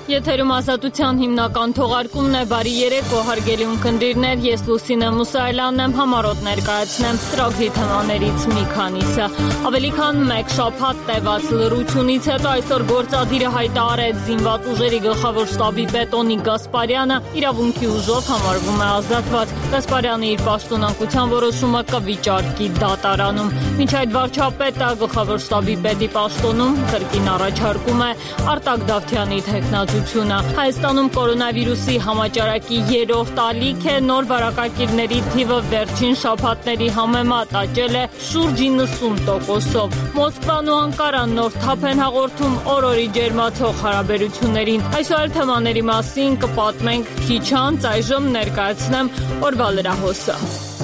Եթերում ազատության հիմնական թողարկումն է, բարի երեկո հարգելի ունկնդիրներ, ես Լուսինե Մուսայելյանն եմ, համառոտ ներկայացնեմ ծրագրի թեմաներից մի քանիսը։ Ավելի քան մեկ շաբաթ տևած լռությունից հետո այսօր գործադիրը հայտարարեց զինված ուժերի գլխավոր շտաբի պետ Օնիկ Գասպարյանը իրավունքի ուժով համարվում է ազատված։ Գասպարյանը իր պաշտոնանկության որոշումը կվիճարկի դատարանում։ Մինչ այդ վարչապետը գլխավոր շտաբի պետի պաշտոնում կրկին առաջարկում է Արտակ Դավթյանի թեկնածությունը։ Հայաստանում կորոնավիրուսի համաճարակի երրորդ ալիք է, նոր վարակակիրների թիվը վերջին շաբաթների համեմատ աճել է շուրջ 90%-ով։ Մոսկվան ու Անկարան նոր թափ են հաղորդում օր-օրի ջերմացող հարաբերություններին։ Այսօր թեմաների մասին կպատմենք քիչ անց, այժմ ներկայացնեմ օրվա լրահոսը։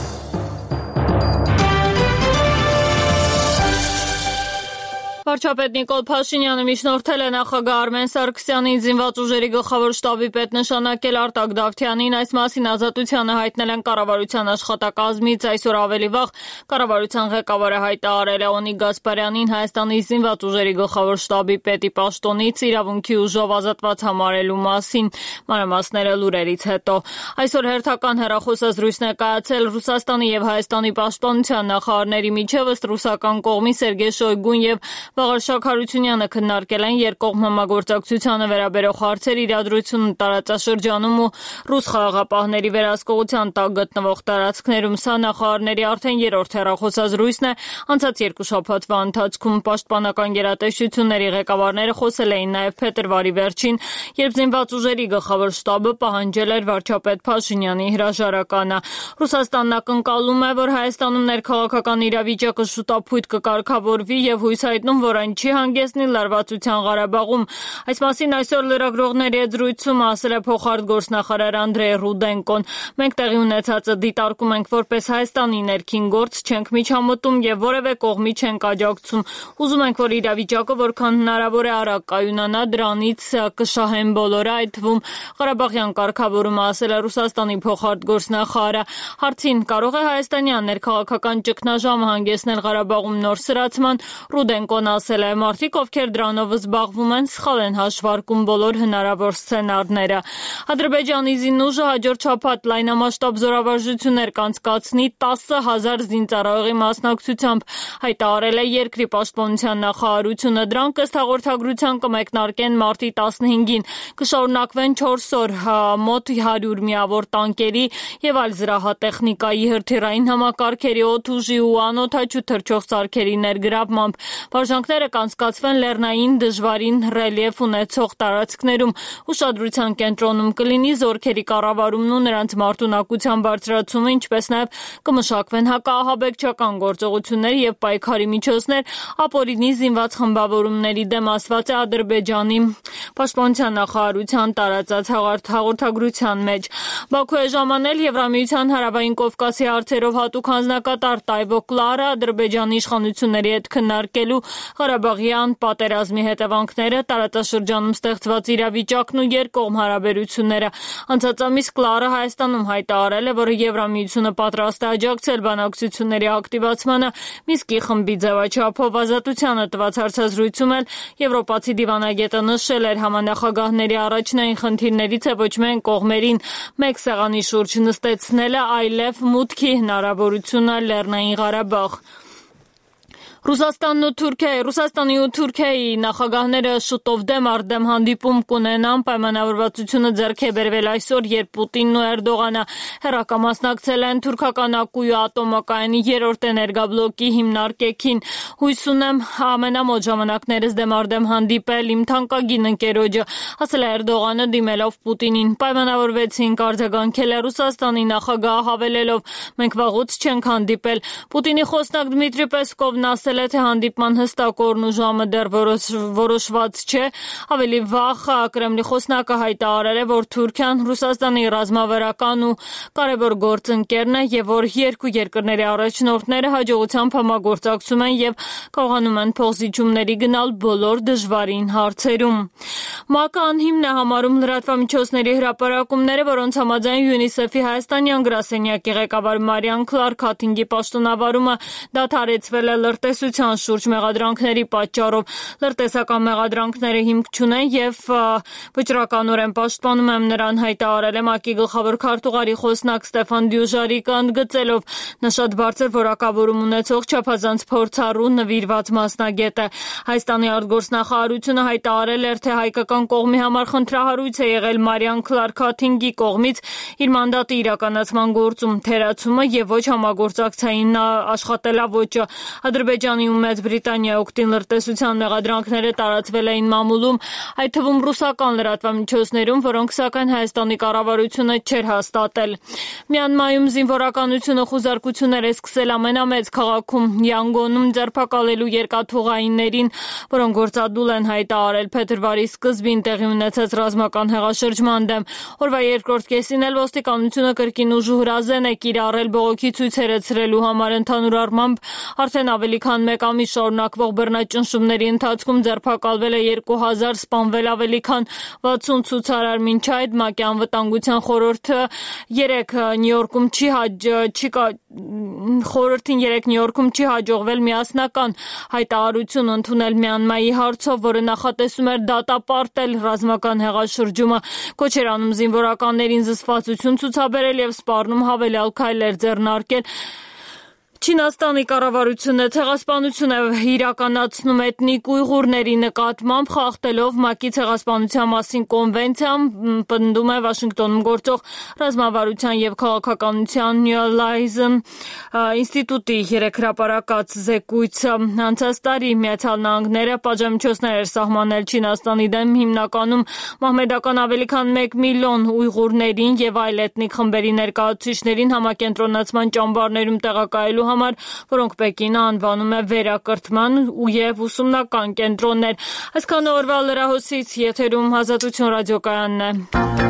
Վարչապետ Նիկոլ Փաշինյանը միջնորդել է նախագահ Արմեն Սարգսյանին զինված ուժերի գլխավոր շտաբի պետ նշանակել Արտակ Դավթյանին, այս մասին ազատությանը հայտնել են կառավարության աշխատակազմից, այսօր ավելի վաղ կառավարության ղեկավարը հայտարարել է Օնիկ Գասպարյանին Հայաստանի զինված ուժերի գլխավոր շտաբի պետի պաշտոնից իրավունքի ուժով ազատված համարելու մասին, մանրամասները լուրերից հետո։ Այսօր հերթական հեռախոսազրույցն է կայացել Ռուսաստանի եւ Հայաստանի պաշտպանության նախարարների միջև, ըստ ռուսական կողմի Սերգեյ Շոյգուն եւ Վաղարշակ Հարությունյանը քննարկել են երկկողմ համագործակցությանը վերաբերող հարցեր, իրադրությունը տարածաշրջանում ու ռուս խաղաղապահների վերահսկողության տակ գտնվող տարածքներում։ Սա նախարարների արդեն երրորդ հեռախոսազրույցն է։ Անցած երկու շաբաթվա ընթացքում պաշտպանական գերատեսչությունների ղեկավարները խոսել էին նաև փետրվարի վերջին, երբ զինված ուժերի գլխավոր շտաբը պահանջել էր վարչապետ Փաշինյանի հրաժարականը։ Ռուսաստանն ակնկալում է, որ Հայաստանում ներքաղաքական իրավիճակը շուտապույտ կկարգավորվի եւ հույս հայտնում, որ այն չի հանգեցնի լարվածության Ղարաբաղում։ Այս մասին այսօր լրագրողների հետ զրույցում ասել է փոխարտգործնախարար Անդրեյ Ռուդենկոն։ Մենք տեղի ունեցածը դիտարկում ենք որպես Հայաստանի ներքին գործ, չենք միջամտում եւ որևէ կողմի չենք աջակցում։ Ուզում ենք, որ իրավիճակը որքան հնարավոր է արագ կայունանա, դրանից կշահեն բոլորը, այդ թվում Ղարաբաղյան կարգավորումը, ասել է Ռուսաստանի փոխարտգործնախարարը։ Հարցին կարող է հայաստանյան ներքաղաքական ճգնաժամը հանգեցնել Ղարաբաղում նոր սրացման, Ռուդենկոն ասել է, մարդիկ, ովքեր դրանով զբաղվում են, սխալ են հաշվարկում բոլոր հնարավոր սցենարները։ Ադրբեջանի զինուժը հաջորդ շաբաթ լայնամասշտաբ զորավարժություններ կանցկացնի 10,000 զինծառայողի մասնակցությամբ, հայտարարել է երկրի պաշտպանության նախարարությունը։ Դրանք ըստ հաղորդագրության կմեկնարկեն մարտի 15-ին, կշարունակվեն 4 օր, մոտ 100 միավոր տանկերի եւ այլ զրահատեխնիկայի, հրթիռային համակարգերի, օդուժի ու անօդաչու թռչող սարքերի ներգրավմամբ։ Վարժանքները կանցկացվեն լեռնային դժվարին ռելիեֆ ունեցող տարածքներում։ Ուշադրության կենտրոնում կլինի զորքերի կառավարումն ու նրանց մարտունակության բարձրացումը, ինչպես նաև կմշակվեն հակաահաբեկչական գործողություններ եւ պայքարի միջոցներ ապօրինի զինված խմբավորումների դեմ, ասված է Ադրբեջանի պաշտպանության նախարարության տարածած հաղորդագրության մեջ։ Բաքու է ժամանել Եվրամիության հարավային Կովկասի հարցերով հատուկ հանձնակատար Տայվո Կլարը Ադրբեջանի իշխանությունների հետ քննարկելու Ղարաբաղյան պատերազմի հետևանքները, տարածաշրջանում ստեղծված իրավիճակն ու երկկողմ հարաբերությունները։ Անցած ամիս Կլարը Հայաստանում հայտարարել է, որ Եվրամիությունը պատրաստ է աջակցել բանակցությունների ակտիվացմանը Մինսկի խմբի ձևաչափով։ Ազատությանը տված հարցազրույցում էլ եվրոպացի դիվանագետը նշել էր, համանախագահների առաջնային խնդիրներից է ոչ միայն կողմերին մեկ սեղանի շուրջ նստեցնելը, այլև մուտքի հնարավորությունը Լեռնային Ղարաբաղ։ Ռուսաստանի ու Թուրքիայի նախագահները շուտով դեմ առ դեմ հանդիպում կունենան, պայմանավորվածությունը ձեռք է բերվել այսօր, երբ Պուտինն ու Էրդողանը հեռակամասնակցել են թուրքական ակույի ատոմակայանի երրորդ էներգաբլոկի հիմնարկեքին։ Հույս ունեմ ամենամոտ ժամանակներս դեմ առ դեմ հանդիպել իմ թանկագին ընկերոջը, ասել է Էրդողանը դիմելով Պուտինին։ Պայմանավորվեցինք, արձագանքել է Ռուսաստանի նախագահը հավելելով, մենք վաղուց չենք հանդիպել։ Պուտինի խոսնակ Դմիտրի Պեսկովն ասել է, թե հանդիպման հստակ օրն ու ժամը դեռ որոշված չէ։ Ավելի վաղ Կրեմլի խոսնակը հայտարարել է, որ Թուրքիան Ռուսաստանի ռազմավարական ու կարևոր գործընկերն է եւ որ երկու երկրների առաջնորդները հաջողությամբ համագործակցում են եւ կարողանում են փոխզիջումների գնալ բոլոր դժվարին հարցերում։ ՄԱԿ-ը անհիմն է համարում լրատվամիջոցների հրապարակումները, որոնց համաձայն ՅՈՒՆԻՍԵՖ-ի հայաստանյան գրասենյակի ղեկավար Մարիան Քլարք Հաթինգի պաշտոնավարումը դադարեցվել է լրտեսության շուրջ մեղադրանքների պատճառով։ Լրտեսական մեղադրանքները հիմք չունեն եւ վճռականորեն պաշտպանում եմ նրան, հայտարարել է ՄԱԿ-ի գլխավոր քարտուղարի խոսնակ Ստեֆան Դյուժարիկը, ընդգծելով նա շատ բարձր որակավորում ունեցող չափազանց փորձառու նվիրված մասնագետ է։ Հայաստանի արտգործնախարարությունը հայտարարել էր, թե հայկական կողմի համար խնդրահարույց է եղել Մարիան Քլարք Հաթինգի կողմից իր մանդատի իրականացման գործում թերացումը եւ ոչ համագործակցային աշխատելավոճը։ Ադրբեջանի ու Մեծ Բրիտանիայի օգտին լրտեսության մեղադրանքները տարածվել էին մամուլում, այդ թվում ռուսական լրատվամիջոցներում, որոնք սակայն Հայաստանի կառավարությունը չէր հաստատել։ Մյանմայում զինվորականությունը խուզարկություններ է սկսել ամենամեծ քաղաքում Յանգոնում ձերբակալելու երկաթուղայիններին, որոնք գործադուլ են հայտարարել փետրվարի սկզբին տեղի ունեցած ռազմական հեղաշրջման դեմ։ Օրվա երկրորդ կեսին էլ ոստիկանությունը կրկին ուժու հրազեն է կիրառել բողոքի ցույցերը ցրելու համար։ Ընդհանուր առմամբ արդեն ավելի քան մեկ ամիս շարունակվող բռնաճնշումների ընթացքում ձերբակալվել է 2000, սպանվել ավելի քան 60 ցուցարար։ Մինչ այդ ՄԱԿ-ի անվտանգության խորհրդին 3 Նյու Յորքում չի հաջողվել միասնական հայտարարություն ընդունել Մյանմայի հարցով, որը նախատեսում էր դատապարտել ռազմական հեղաշրջումը, կոչ էր անում զինվորականներին զսպվածություն ցուցաբերել եւ սպառնում հավելյալ քայլեր ձեռնարկել։ Չինաստանի կառավարությունը ցեղասպանություն է իրականացնում էթնիկ ուйղուրների նկատմամբ, խախտելով ՄԱԿ-ի ցեղասպանության մասին կոնվենցիան, պնդում է Վաշինգտոնում գործող ռազմավարության եւ քաղաքականության New Horizon ինստիտուտի երեք հրապարակած զեկույցը։ Անցած տարի Միացյալ Նահանգները պատժամիջոցներ էր սահմանել Չինաստանի դեմ, հիմնականում մահմեդական ավելի քան 1 միլիոն ուйղուրներին եւ այլ էթնիկ խմբերի ներկայացուցիչներին համակենտրոնացման ճամբարներում տեղակայելու համար, որոնք Պեկինը անվանում է վերակրթման եւ ուսումնական կենտրոններ։ Այսքանը օրվա լրահոսից, եթերում Ազատություն ռադիոկայանն է։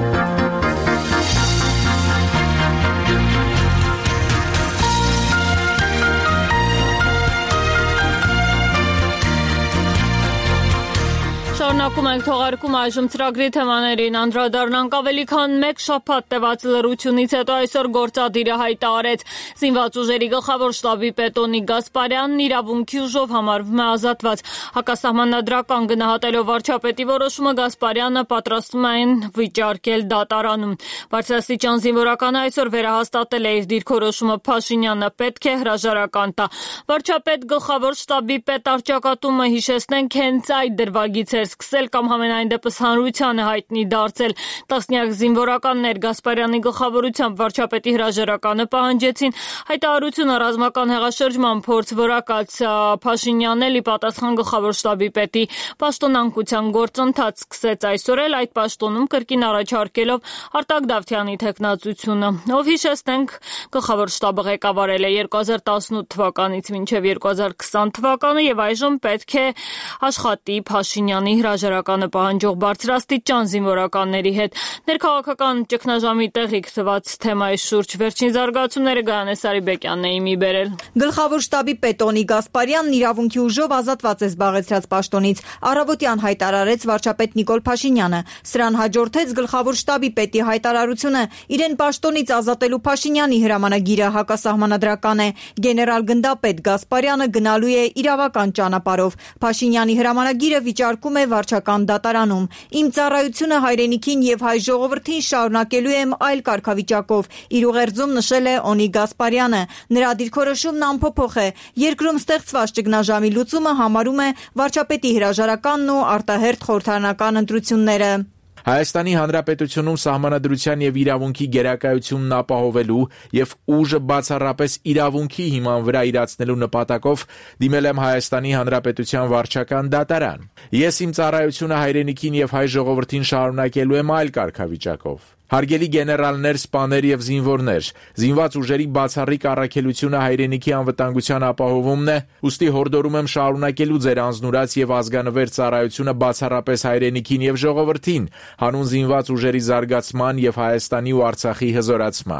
Շարունակում ենք թողարկում այժմ ծրագրի թեմաներին անդրադառնանք ավելի քան 1 շաբաթ տևած լռությունից հետո այսօր գործադիրը հայտարարեց զինված ուժերի գլխավոր շտաբի պետ Օնիկ Գասպարյանն իրավունքի ուժով համարվում է ազատված։ Հակասահմանադրական գնահատելով վարչապետի որոշումը Գասպարյանը պատրաստվում է վիճարկել դատարանում։ Բարձրաստիճան զինվորականը այսօր վերահաստատել է իր դիրքորոշումը Փաշինյանը պետք է հրաժարական տա։ Վարչապետ գլխավոր շտաբի պետ առճակատումը հիշեցնենք հենց այդ դրվագից էր սկսել կամ համենայն դեպս հանրությանը հայտնի դարձել։ Տասնյակ զինվորականներ Գասպարյանի գլխավորությամբ վարչապետի հրաժարականը պահանջեցին։ Հայտարարությունը ռազմական հեղաշրջման փորձ որակաց Փաշինյանն էլ ի պատասխան գլխավոր շտաբի պետի պաշտոնանկության գործընթաց սկսեց այսօր էլ այդ պաշտոնում կրկին առաջարկելով Արտակ Դավթյանի թեկնածությունը, ով հիշեցնենք գլխավոր շտաբը ղեկավարել է 2018 թվականից մինչև 2020 թվականը եւ այժմ պետք է աշխատի Փաշինյանի հրաժարականը պահանջող բարձրաստիճան զինվորականների հետ։ Ներքաղաքական ճգնաժամի տեղիք թված թեմայի շուրջ վերջին զարգացումները Գայանե Սարիբեկյանն է իմի բերել։ Գլխավոր շտաբի պետ Օնիկ Գասպարյանն իրավունքի ուժով ազատված է զբաղեցրած պաշտոնից, առավոտյան հայտարարեց վարչապետ Նիկոլ Փաշինյանը։ Սրան հաջորդեց գլխավոր շտաբի պետի հայտարարությունը իրեն պաշտոնից ազատելու Փաշինյանի հրամանագիրը հակասահմանադրական է։ Գեներալ գնդապետ Գասպարյանը գնալու է իրավական ճանապարհով։ Փաշինյանի հրամանագիրը վիճարկում է վարչական դատարանում։ Իմ ծառայությունը հայրենիքին եւ հայ ժողովրդին շարունակելու եմ այլ կարգավիճակով, իր ուղերձում նշել է Օնիկ Գասպարյանը։ Նրա դիրքորոշումն անփոփոխ է։ Երկրում ստեղծված ճգնաժամի լուծումը համարում է վարչապետի հրաժարականն ու արտահերթ խորհրդարանական ընտրությունները։ Հայաստանի Հանրապետությունում սահմանադրության եւ իրավունքի գերակայությունն ապահովելու եւ ուժը բացառապես իրավունքի հիման վրա իրացնելու նպատակով դիմել եմ Հայաստանի Հանրապետության վարչական դատարան։ Ես իմ ծառայությունը հայրենիքին եւ հայ ժողովրդին շարունակելու եմ այլ կարգավիճակով։ Հարգելի գեներալներ, սպաներ եւ զինվորներ, զինված ուժերի բացառիկ առաքելությունը հայրենիքի անվտանգության ապահովումն է, ուստի հորդորում եմ շարունակելու ձեր անձնուրաց եւ ազգանվեր ծառայությունը բացառապես հայրենիքին եւ ժողովրդին, հանուն զինված ուժերի զարգացման եւ Հայաստանի ու Արցախի հզորացման։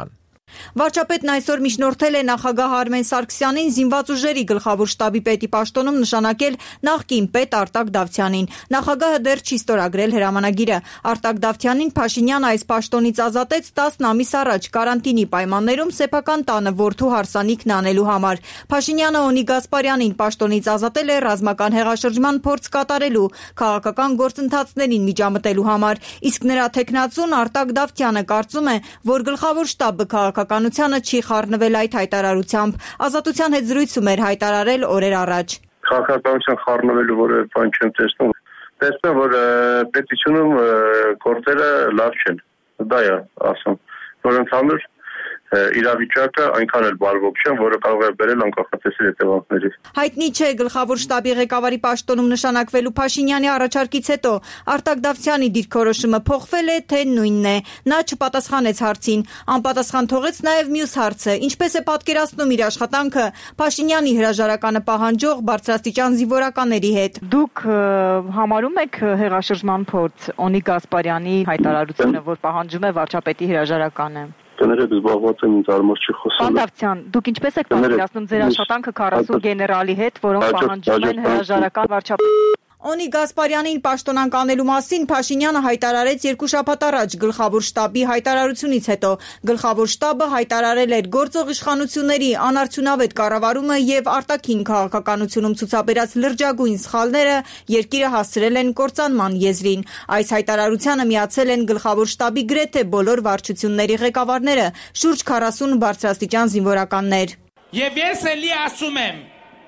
Վարչապետն այսօր միջնորդել է նախագահ Արմեն Սարգսյանին զինված ուժերի գլխավոր շտաբի պետի պաշտոնում նշանակել նախկին պետ Արտակ Դավթյանին։ Նախագահը դեռ չի ստորագրել հրամանագիրը։ Արտակ Դավթյանին Փաշինյանը այս պաշտոնից ազատեց 10 ամիս առաջ կարանտինի պայմաններում սեփական տանը որդու հարսանիքն անելու համար։ Փաշինյանը Օնի Գասպարյանին պաշտոնից ազատել է ռազմական հեղաշրջման փորձ կատարելու, քաղաքական գործընթացներին միջամտելու համար, իսկ նրա թեկնածուն Արտակ Դավթյանը կարծում է, որ գլխավոր շտաբը քաղաքականությանը չի խառնվել այդ հայտարարությամբ։ Ազատության հետ զրույցում էր հայտարարել օրեր առաջ։ Քաղաքականության խառնվելու որևէ բան չեմ տեսնում։ Տեսնում որ պետությունում գործերը լավ չեն։ Դա է ասում, որ ընդհանուր իրավիճակը այնքան էլ բարվոք չէ, որը կարող է բերել անկախատեսելի հետևանքների։ Հայտնի չէ գլխավոր շտաբի ղեկավարի պաշտոնում նշանակվելու Փաշինյանի առաջարկից հետո Արտակ Դավթյանի դիրքորոշումը փոխվել է, թե նույնն է։ Նա չպատասխանեց հարցին, անպատասխան թողեց նաև մյուս հարցը, ինչպես է պատկերացնում իր աշխատանքը Փաշինյանի հրաժարականը պահանջող բարձրաստիճան զինվորականների հետ։ Դուք համարում եք հեղաշրջման փորձ Օնի Գասպարյանի հայտարարությունը, որ պահանջում է վարչապետի հրաժարականը։ Կներեք զբաղված եմ ինձ արմար չի խոսում։ Պանդավցյան, դուք ինչպես եք պատկերացնում ձեր աշխատանքը 40 գեներալի հետ, որոնք պահանջում են հրաժարական վարչապետի։ Օնի Գասպարյանին պաշտոնանկ անելու մասին Փաշինյանը հայտարարեց 2 շաբաթ առաջ գլխավոր շտաբի հայտարարությունից հետո։ Գլխավոր շտաբը հայտարարել էր գործող իշխանությունների անարդյունավետ կառավարումը եւ արտաքին քաղաքականությունում ցուցաբերած լրջագույն սխալները երկիրը հասցրել են կործանման եզրին։ Այս հայտարարությանը միացել են գլխավոր շտաբի գրեթե բոլոր վարչությունների ղեկավարները, շուրջ 40 բարձրաստիճան զինվորականներ։ Եվ ես էլի ասում եմ,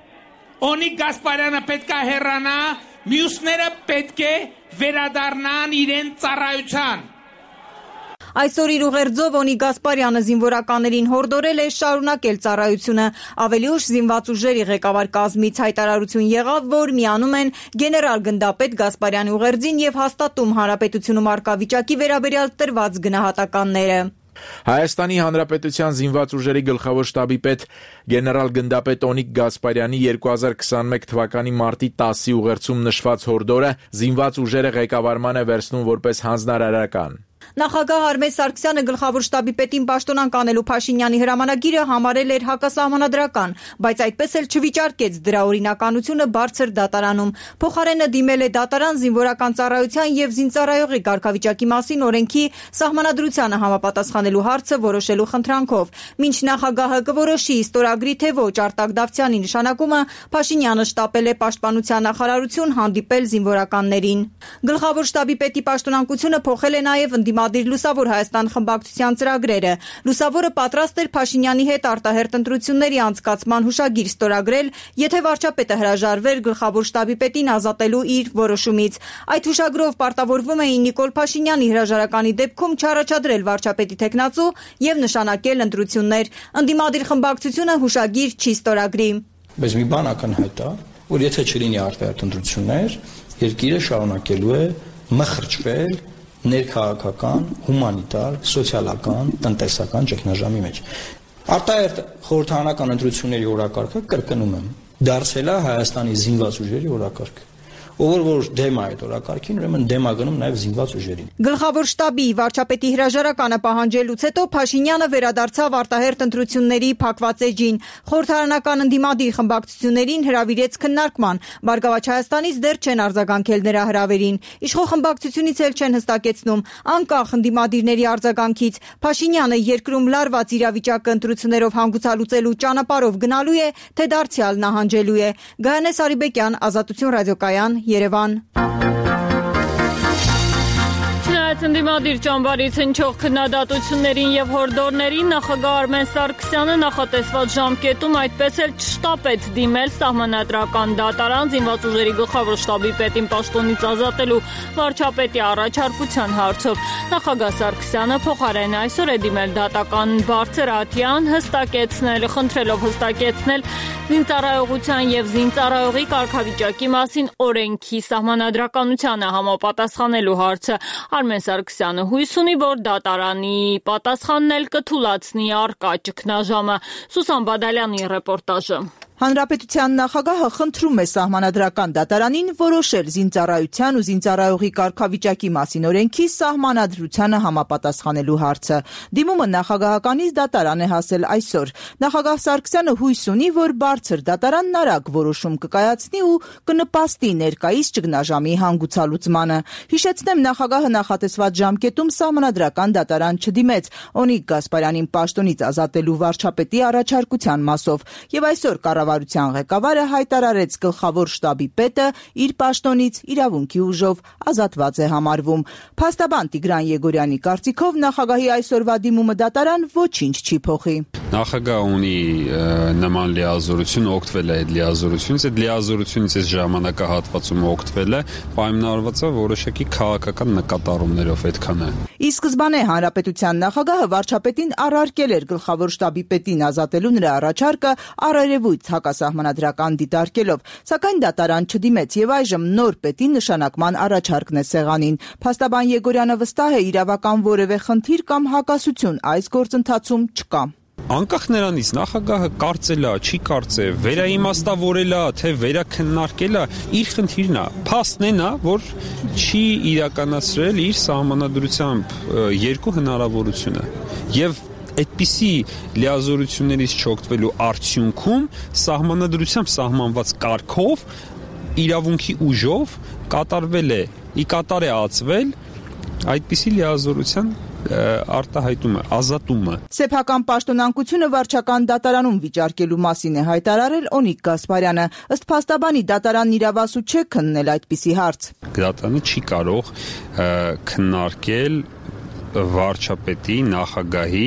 Օնի Գասպարյանը պետք է հեռանա, մյուսները պետք է վերադառնան իրեն ծառայության։ Այսօր իր ուղերձով Օնի Գասպարյանը զինվորականներին հորդորել է շարունակել ծառայությունը։ Ավելի ուշ զինված ուժերի ղեկավար կազմից հայտարարություն եղավ, որ միանում են գեներալ գնդապետ Գասպարյանի ուղերձին եւ հաստատում հանրապետությունում արկա վիճակի վերաբերյալ տրված գնահատականները։ Հայաստանի Հանրապետության զինված ուժերի գլխավոր շտաբի պետ գեներալ գնդապետ Օնիկ Գասպարյանի 2021 թվականի մարտի 10-ի ուղերձում նշված հորդորը զինված ուժերը ղեկավարման է վերցնում որպես հանձնարարական։ Նախագահ Արմեն Սարգսյանը գլխավոր շտաբի պետին պաշտոնանկ անելու Փաշինյանի հրամանագիրը համարել էր հակասահմանադրական, բայց այդպես էլ չվիճարկեց դրա օրինականությունը բարձր դատարանում։ Փոխարենը դիմել է դատարան զինվորական ծառայության եւ զինծառայողի կարգավիճակի մասին օրենքի սահմանադրությանը համապատասխանելու հարցը որոշելու խնդրանքով։ Մինչ նախագահը կորոշի ստորագրի թե ոչ Արտակ Դավթյանի նշանակումը, Փաշինյանը շտապել է պաշտպանության նախարարություն հանդիպել զինվորականներին։ Գլխավոր շտաբի պետի պաշտոնանկությունը փոխել է նաեւ ընդդիմադիր Լուսավոր Հայաստան խմբակցության ծրագրերը։ Լուսավորը պատրաստ էր Փաշինյանի հետ արտահերթ ընտրությունների անցկացման հուշագիր ստորագրել, եթե վարչապետը հրաժարվեր գլխավոր շտաբի պետին ազատելու իր որոշումից։ Այդ հուշագրով պարտավորվում էին Նիկոլ Փաշինյանի հրաժարականի դեպքում չառաջադրել վարչապետի թեկնածու եւ նշանակել ընտրություններ։ Ընդդիմադիր խմբակցությունը հուշագիր չի ստորագրի։ Բայց մի բան ակնհայտ է, որ եթե չլինի արտահերթ ընտրություններ, երկիրը շարունակելու է մխրճվել ներքաղաքական, հումանիտար, սոցիալական, տնտեսական ճգնաժամի մեջ։ Արտահերթ խորհրդարանական ընտրությունների օրակարգը կրկնում եմ, դարձել է Հայաստանի զինված ուժերի օրակարգը։ Ով որ դեմ է այդ օրակարգին, ուրեմն դեմ է գնում նաև զինված ուժերին։ Գլխավոր շտաբի վարչապետի հրաժարականը պահանջելուց հետո Փաշինյանը վերադարձավ արտահերթ ընտրությունների փակված էջին։ Խորհրդարանական ընդդիմադիր խմբակցություններին հրավիրեց քննարկման։ Բարգավաճ Հայաստանից դեռ չեն արձագանքել նրա հրավերին։ Իշխող խմբակցությունից էլ չեն հստակեցնում, անկախ ընդդիմադիրների արձագանքից, Փաշինյանը երկրում լարված իրավիճակը ընտրություններով հանգուցալուծելու ճանապարհով գնալու է, թե դարձյալ նահանջելու է։ Գայանե Սարիբեկյան, Ազատություն ռադիոկայան, Երևան։ Ընդդիմադիր ճամբարից հնչող քննադատություններին եւ հորդորներին նախագահ Արմեն Սարգսյանը նախատեսված ժամկետում այդպես էլ չշտապեց դիմել սահմանադրական դատարան զինված ուժերի գլխավոր շտաբի պետին պաշտոնից ազատելու վարչապետի առաջարկության հարցով։ Նախագահ Սարգսյանը փոխարեն այսօր է դիմել դատական Բարձր Աթյան խնդրելով հստակեցնել զինծառայողության եւ զինծառայողի կարգավիճակի մասին օրենքի սահմանադրականությանը համապատասխանելու հարցը։ Արմեն Սարգսյանը հույս ունի, որ դատարանի պատասխանն էլ կթուլացնի առկա ճգնաժամը։ Սուսան Բադալյանի ռեպորտաժը։ Հանրապետության նախագահը խնդրում է սահմանադրական դատարանին որոշել զինծառայության ու զինծառայողի կարգավիճակի մասին օրենքի սահմանադրությանը համապատասխանելու հարցը։ Դիմումը նախագահականից դատարան է հասել այսօր։ Նախագահ Սարգսյանը հույս ունի, որ բարձր դատարանն արագ որոշում կկայացնի ու կնպաստի ներկայիս ճգնաժամի հանգուցալուծմանը։ Հիշեցնեմ, նախագահը նախատեսված ժամկետում սահմանադրական դատարան չդիմեց Օնիկ Գասպարյանին պաշտոնից ազատելու վարչապետի առաջարկության մասով, եւ այսօր կառավարության ղեկավարը հայտարարեց գլխավոր շտաբի պետը իր պաշտոնից իրավունքի ուժով ազատված է համարվում։ Փաստաբան Տիգրան Եգորյանի կարծիքով նախագահի այսօրվա դիմումը դատարան ոչինչ չի փոխի։ Նախագահը ունի նման լիազորություն, օգտվել է այդ լիազորությունից, այդ լիազորությունից այս ժամանակահատվածում օգտվել է, պայմանավորված է որոշակի քաղաքական նկատառումներով այդքան է։ Ի սկզբանե հանրապետության նախագահը վարչապետին առարկել էր գլխավոր շտաբի պետին ազատելու նրա առաջարկը առերևույթ հակասահմանադրական դիտարկելով, սակայն դատարան չդիմեց եւ այժմ նոր պետի նշանակման առաջարկն է սեղանին։ Փաստաբան Եգորյանը վստահ է, իրավական որևէ խնդիր կամ հակասություն այս գործընթացում չկա։ Անկախ նրանից նախագահը կարծել է, չի կարծել, վերաիմաստավորել է, թե վերաքննարկել է, իր խնդիրն է։ Փաստն է նա, որ չի իրականացրել իր սահմանադրությամբ երկու հնարավորությունը։ Եվ այդպիսի լիազորություններից չօգտվելու արդյունքում սահմանադրությամբ սահմանված կարգով իրավունքի ուժով կատարվել է, ի կատար է ածվել այդպիսի լիազորության արտահայտումը, ազատումը։ Սեփական պաշտոնանկությունը վարչական դատարանում վիճարկելու մասին է հայտարարել Օնիկ Գասպարյանը։ Ըստ փաստաբանի դատարանն իրավասու չէ քննել այդպիսի հարց։ Դատարանը չի կարող քննարկել վարչապետի, նախագահի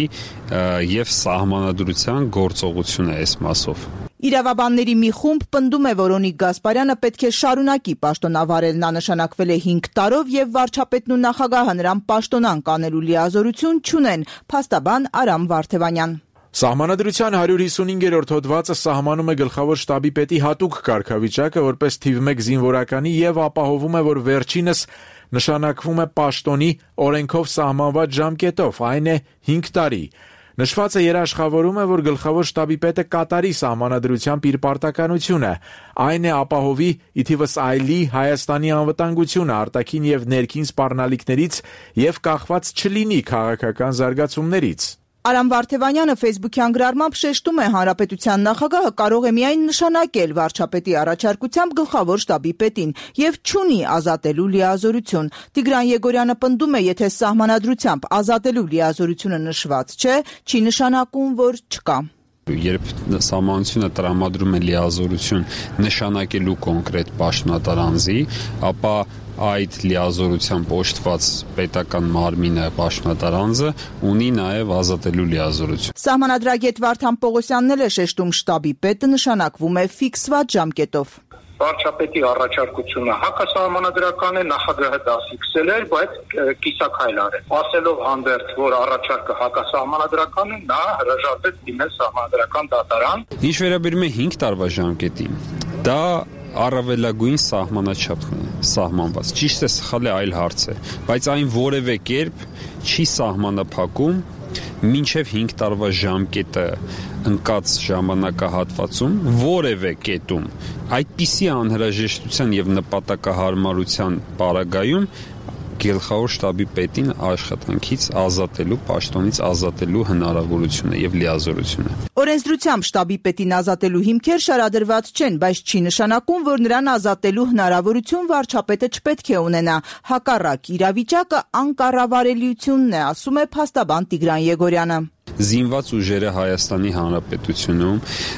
եւ սահմանադրության գործողությունը այս մասով։ Իրավաբանների մի խումբ պնդում է, որ Օնիկ Գասպարյանը պետք է շարունակի պաշտոնավարել։ Նա նշանակվել է 5 տարով եւ վարչապետն ու նախագահը նրան պաշտոնանկ անելու լիազորություն չունեն։ Փաստաբան Արամ Վարդևանյան։ Սահմանադրության 155-րդ հոդվածը սահմանում է գլխավոր շտաբի պետի հատուկ կարգավիճակը որպես թիվ 1 զինվորականի եւ ապահովում է, որ վերջինս նշանակվում է պաշտոնի օրենքով սահմանված ժամկետով, այն է 5 տարի։ Նշվածը երաշխավորում է, որ գլխավոր շտաբի պետը կատարի սահմանադրությամբ իր պարտականությունը, այն է ապահովի ի թիվս այլի Հայաստանի անվտանգությունը արտաքին եւ ներքին սպառնալիքներից եւ կախված չլինի քաղաքական զարգացումներից։ Արամ Վարդևանյանը Facebook-յան գրառմամբ շեշտում է, հանրապետության նախագահը կարող է միայն նշանակել վարչապետի առաջարկությամբ գլխավոր շտաբի պետին եւ չունի ազատելու լիազորություն։ Տիգրան Եգորյանը պնդում է, եթե սահմանադրությամբ ազատելու լիազորությունը նշված չէ, չի նշանակում, որ չկա։ Երբ սահմանությունը տրամադրում է լիազորություն նշանակելու կոնկրետ պաշտոնատար անձի, ապա այդ լիազորությամբ օժտված պետական մարմինը պաշտոնատար անձը ունի նաև ազատելու լիազորություն։ Սահմանադրագետ Վարդան Պողոսյանն էլ է շեշտում, շտաբի պետը նշանակվում է ֆիքսված ժամկետով։ Վարչապետի առաջարկությունը հակասահմանադրական է, նախագահը դա ֆիքսել էր, բայց կիսաքայլ արել։ Ասելով հանդերձ, որ առաջարկը հակասահմանադրական է, նա հրաժարվեց դիմել սահմանադրական դատարան։ Ինչ վերաբերում է 5 տարվա ժամկետին, դա առավելագույն սահմանաչափն է սահմանված։ Ճիշտ է, սխալ է, այլ հարց է, բայց այն որևէ կերպ չի սահմանափակում մինչև 5 տարվա ժամկետը ընկած ժամանակահատվածում որևէ կետում այդպիսի անհրաժեշտության եւ նպատակահարմարության պարագայում գլխավոր շտաբի պետին աշխատանքից ազատելու, պաշտոնից ազատելու հնարավորությունը եւ լիազորությունը։ Օրենսդրությամբ շտաբի պետին ազատելու հիմքեր շարադրված չեն, բայց չի նշանակում, որ նրան ազատելու հնարավորություն վարչապետը չպետք է ունենա։ Հակառակ իրավիճակը անկառավարելիությունն է, ասում է փաստաբան Տիգրան Եգորյանը։ Զինված ուժերը Հայաստանի Հանրապետությունում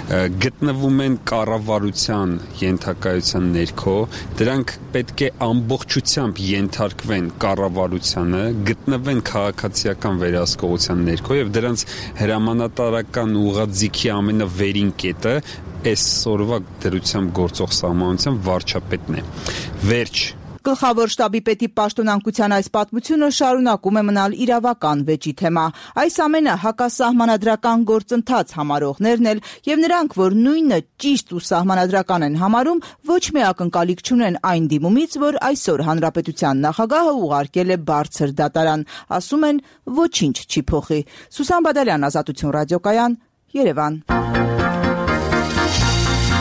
գտնվում են կառավարության ենթակայության ներքո, դրանք պետք է ամբողջությամբ ենթարկվեն կառավարությանը, գտնվեն քաղաքացիական վերահսկողության ներքո եւ դրանց հրամանատարական ուղղաձիգի ամենավերին կետը այսօրվա դրությամբ գործող սահմանության վարչապետն է։ Վերջ Գլխավոր շտաբի պետի պաշտոնանկության այս պատմությունը շարունակում է մնալ իրավական վեճի թեմա։ Այս ամենը հակասահմանադրական գործընթաց համարողներն էլ եւ նրանք, որ նույնը ճիշտ ու սահմանադրական են համարում, ոչ մի ակնկալիք չունեն այն դիմումից, որ այսօր հանրապետության նախագահը ուղարկել է բարձր դատարան։ Ասում են, ոչինչ չի փոխի։ Սուսան Բադալյան, Ազատություն ռադիոկայան, Երևան։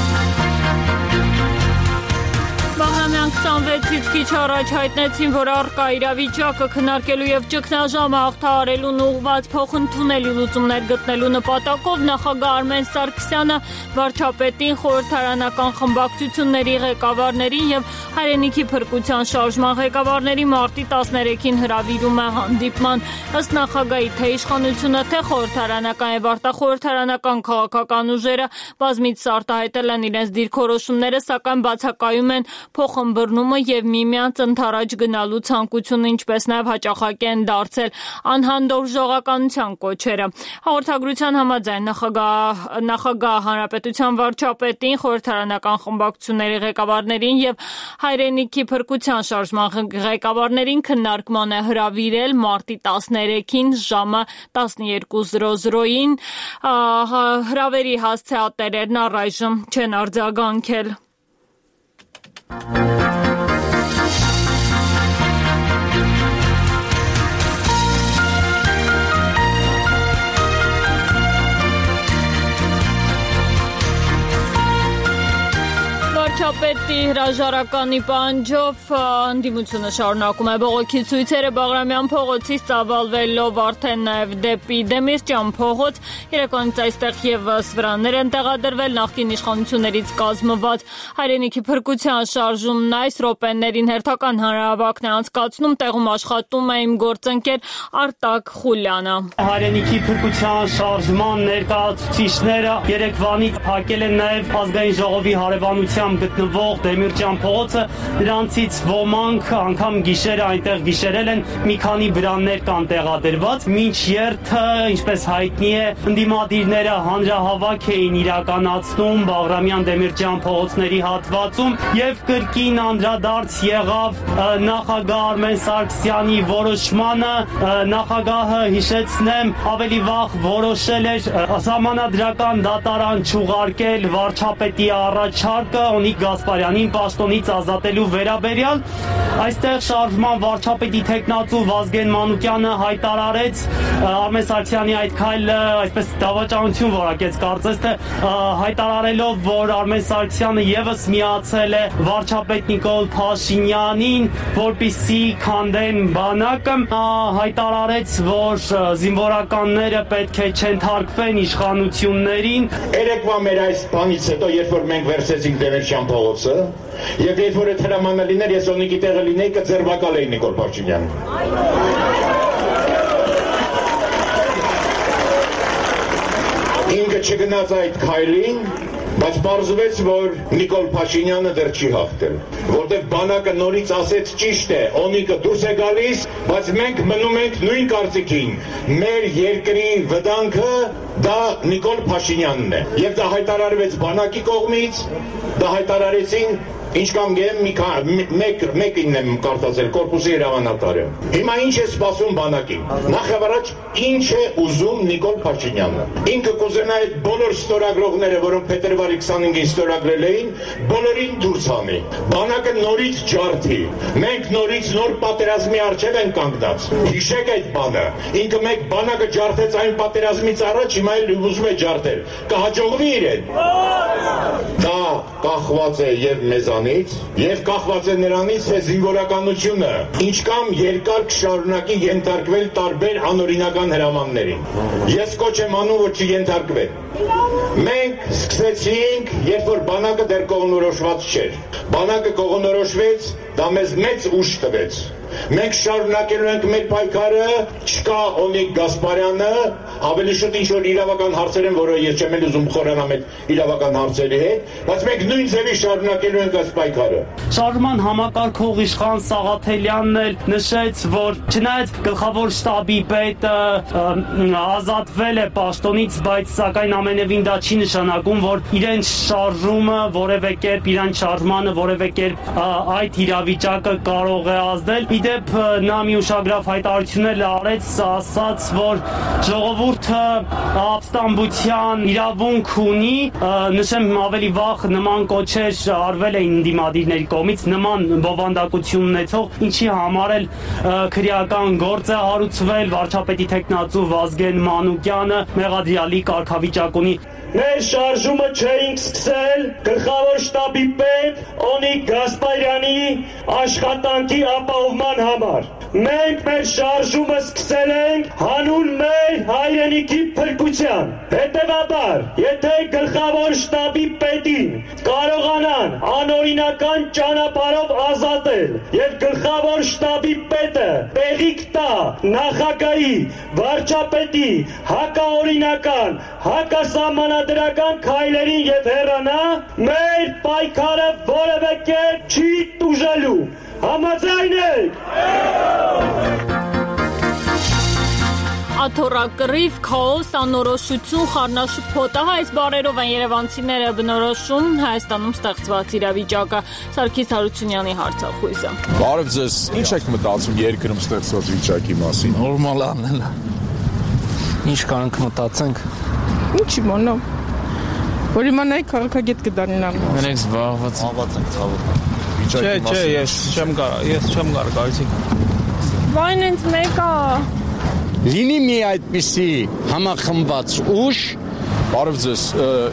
26-ից քիչ առաջ հայտնեցին, որ առկա իրավիճակը քննարկելու եւ ճգնաժամը հաղթահարելուն ուղղված փոխընդունելի լուծումներ գտնելու նպատակով նախագահ Արմեն Սարգսյանը վարչապետին, խորհրդարանական խմբակցությունների ղեկավարներին եւ հայրենիքի փրկության շարժման ղեկավարների մարտի 13-ին հրավիրում է հանդիպման։ Ըստ նախագահի, թե իշխանությունը, թե խորհրդարանական եւ արտախորհրդարանական քաղաքական ուժերը բազմից արտահայտել են իրենց դիրքորոշումները, սակայն բացակայում են փոխըմբռնումը եւ միմյանց ընդառաջ գնալու ցանկությունը, ինչպես նաեւ հաճախակի են դարձել անհանդուրժողականության կոչերը։ Հաղորդագրության համաձայն նախագահ հանրապետության վարչապետին, խորհրդարանական խմբակցությունների ղեկավարներին եւ հայրենիքի փրկության շարժման ղեկավարներին քննարկման է հրավիրել մարտի 13-ին ժամը 12:00-ին։ Հրավերի հասցեատերերն առայժմ չեն արձագանքել։ Վարչապետի հրաժարականի պահանջով ընդդիմությունը շարունակում է բողոքի ցույցերը Բաղրամյան փողոցից ծավալվելով արդեն նաև դեպի Դեմիրճան փողոց։ Երեկոյանից այստեղ եւս վրաններ են տեղադրվել նախկին իշխանություններից կազմված հայրենիքի փրկության շարժումն այս րոպեներին հերթական հանրահավաքն է անցկացնում, տեղում աշխատում է իմ գործընկեր Արտակ Խուլյանը։ Հայրենիքի փրկության շարժման ներկայացուցիչները երեկվանից փակել են նաև ազգային ժողովի հարևանությամբ գտնվող Դեմիրճան փողոցը, նրանցից ոմանք անգամ գիշերը այնտեղ գիշերել են, մի քանի վրաններ կան տեղադրված, մինչ երթը, ինչպես հայտնի է, ընդդիմադիրները հանրահավաք էին իրականացնում Բաղրամյան Դեմիրճան փողոցների հատվածում եւ կրկին անդրադարձ եղավ նախագահ Արմեն Սարգսյանի որոշմանը, նախագահը, հիշեցնեմ, ավելի վաղ որոշել էր սահմանադրական դատարան չուղարկել վարչապետի առաջարկը Օնիկ Գասպարյանին պաշտոնից ազատելու վերաբերյալ։ Այստեղ շարժման վարչապետի տեխնացու Վազգեն Մանուկյանը հայտարարեց Արմեն Սարգսյանի այդ քայլը այսպես դավաճանություն որակեց, կարծես թե հայտարարելով, որ Արմեն Սարգսյանը եւս միացել է վարչապետ Նիկոլ Փաշինյանին, որպեսզի քանդեն բանակը, հայտարարեց, որ զինվորականները պետք է չենթարկվեն իշխանություններին։ Երեկվա մեր այս բանից հետո, երբ որ մենք վերցեցինք Դեմիրճան փողոցը, եւ երբ որ այդ հրամանը լիներ, ես Օնիկի տեղը լինեի, կձերբակալեի Նիկոլ Փաշինյանին։ Ինքը չգնաց այդ քայլին, բայց պարզվեց, որ Նիկոլ Փաշինյանը դեռ չի հաղթել, որտեղ բանակը նորից ասեց ճիշտ է, Օնիկը դուրս է գալիս, բայց մենք մնում ենք նույն կարծիքին, մեր երկրի վտանգը դա Նիկոլ Փաշինյանն է, եւ դա հայտարարվեց բանակի կողմից, դա հայտարարեցին ինչ կամ մեկին եմ կարտացել կորպուսի հրամանատարը։ Հիմա ինչ է սպասում բանակին։ Նախավարաճ ինչ է ուզում Նիկոլ Փաշինյանը։ Ինքը կուզենա այդ բոլոր ստորագրողները, որոնք փետրվարի 25-ին ստորագրել էին, բոլորին դուրս անի։ Բանակը նորից ջարդի։ Մենք նորից նոր պատերազմի առջև ենք կանգնած։ Հիշեք այդ բանը։ Ինքը մեկ բանակը ջարդեց այն պատերազմից առաջ, հիմա էլ ուզում է ջարդել։ Կհաջողվի իրեն։ Դա կախված է եւ մեզանից, եւ կախված է նրանից, թե զինվորականությունը ինչ կամ երկար կշարունակի ենթարկվել տարբեր անօրինական հրամաններին։ Ես կոչ եմ անում, որ չենթարկվեն։ Մենք սկսեցինք, երբ որ բանակը դեռ կողմնորոշված չէր։ Բանակը կողմնորոշվեց, դա մեզ մեծ ուժ տվեց։ Մենք շարունակելու ենք մեր պայքարը, չկա Օնիկ Գասպարյանը, ավելի շուտ ինչ որ իրավական հարցեր են, որը ես չեմ ուզում խորանամ այդ իրավական հարցերի հետ, բայց մենք նույն ձևի շարունակելու ենք այս պայքարը։ Շարժման համակարգող իշխան Սաղաթելյանն էլ նշեց, որ չնայած գլխավոր շտաբի պետը ազատվել է պաշտոնից, բայց սակայն ամենևին դա չի նշանակում, որ իրենց շարժումը որևէ կերպ, իրենց շարժմանը որևէ կերպ այդ իրավիճակը կարող է ազդել։ Իդեպ նա մի ուշագրավ հայտարարություններ արեց, ասաց, որ ժողովուրդը ապստամբության իրավունք ունի, նշեմ ավելի վաղ նման կոչեր արվել էին ընդդիմադիրների կողմից, նման բովանդակություն ունեցող, ինչի համար էլ քրեական գործ է հարուցվել, վարչապետի տեխնացու Վազգեն Մանուկյանը մեղադրյալի կարգավիճակ ունի։ մեր շարժումը չէինք սկսել գլխավոր շտաբի պետ Օնիկ Գասպարյանի աշխատանքի ապահովման համար։ Մենք մեր շարժումը սկսել ենք հանուն մեր հայրենիքի փրկության։ Հետևաբար, եթե գլխավոր շտաբի պետին կարողանան անօրինական ճանապարհով ազատել եւ գլխավոր շտաբի պետը տեղիք տա նախագահի, վարչապետի հակաօրինական, հակասահմանադրական քայլերին եւ հեռանա, մեր պայքարը որևէ կերպ չի տուժելու։ Համաձայն եք։ Աթոռակռիվ, քաոս, անորոշություն, խառնաշփոթ, այս բառերով են երևանցիները բնորոշում Հայաստանում ստեղծված իրավիճակը։ Սարգիս Հարությունյանի հարցախույզը։ Բարև ձեզ, ինչ եք մտածում երկրում ստեղծված վիճակի մասին։ Նորմալ անելա։ Ինչ կանք մտածենք։ Ինչ իմանամ։ Որ իմանայի քաղաքագետ կդառնամ։ Մենք զբաղված ենք ցավոք։ Չէ, ես չեմ կարող։ Վայն ինձ մեկա։ Լինի մի այդպիսի համախմբված ուժ, բարև ձեզ,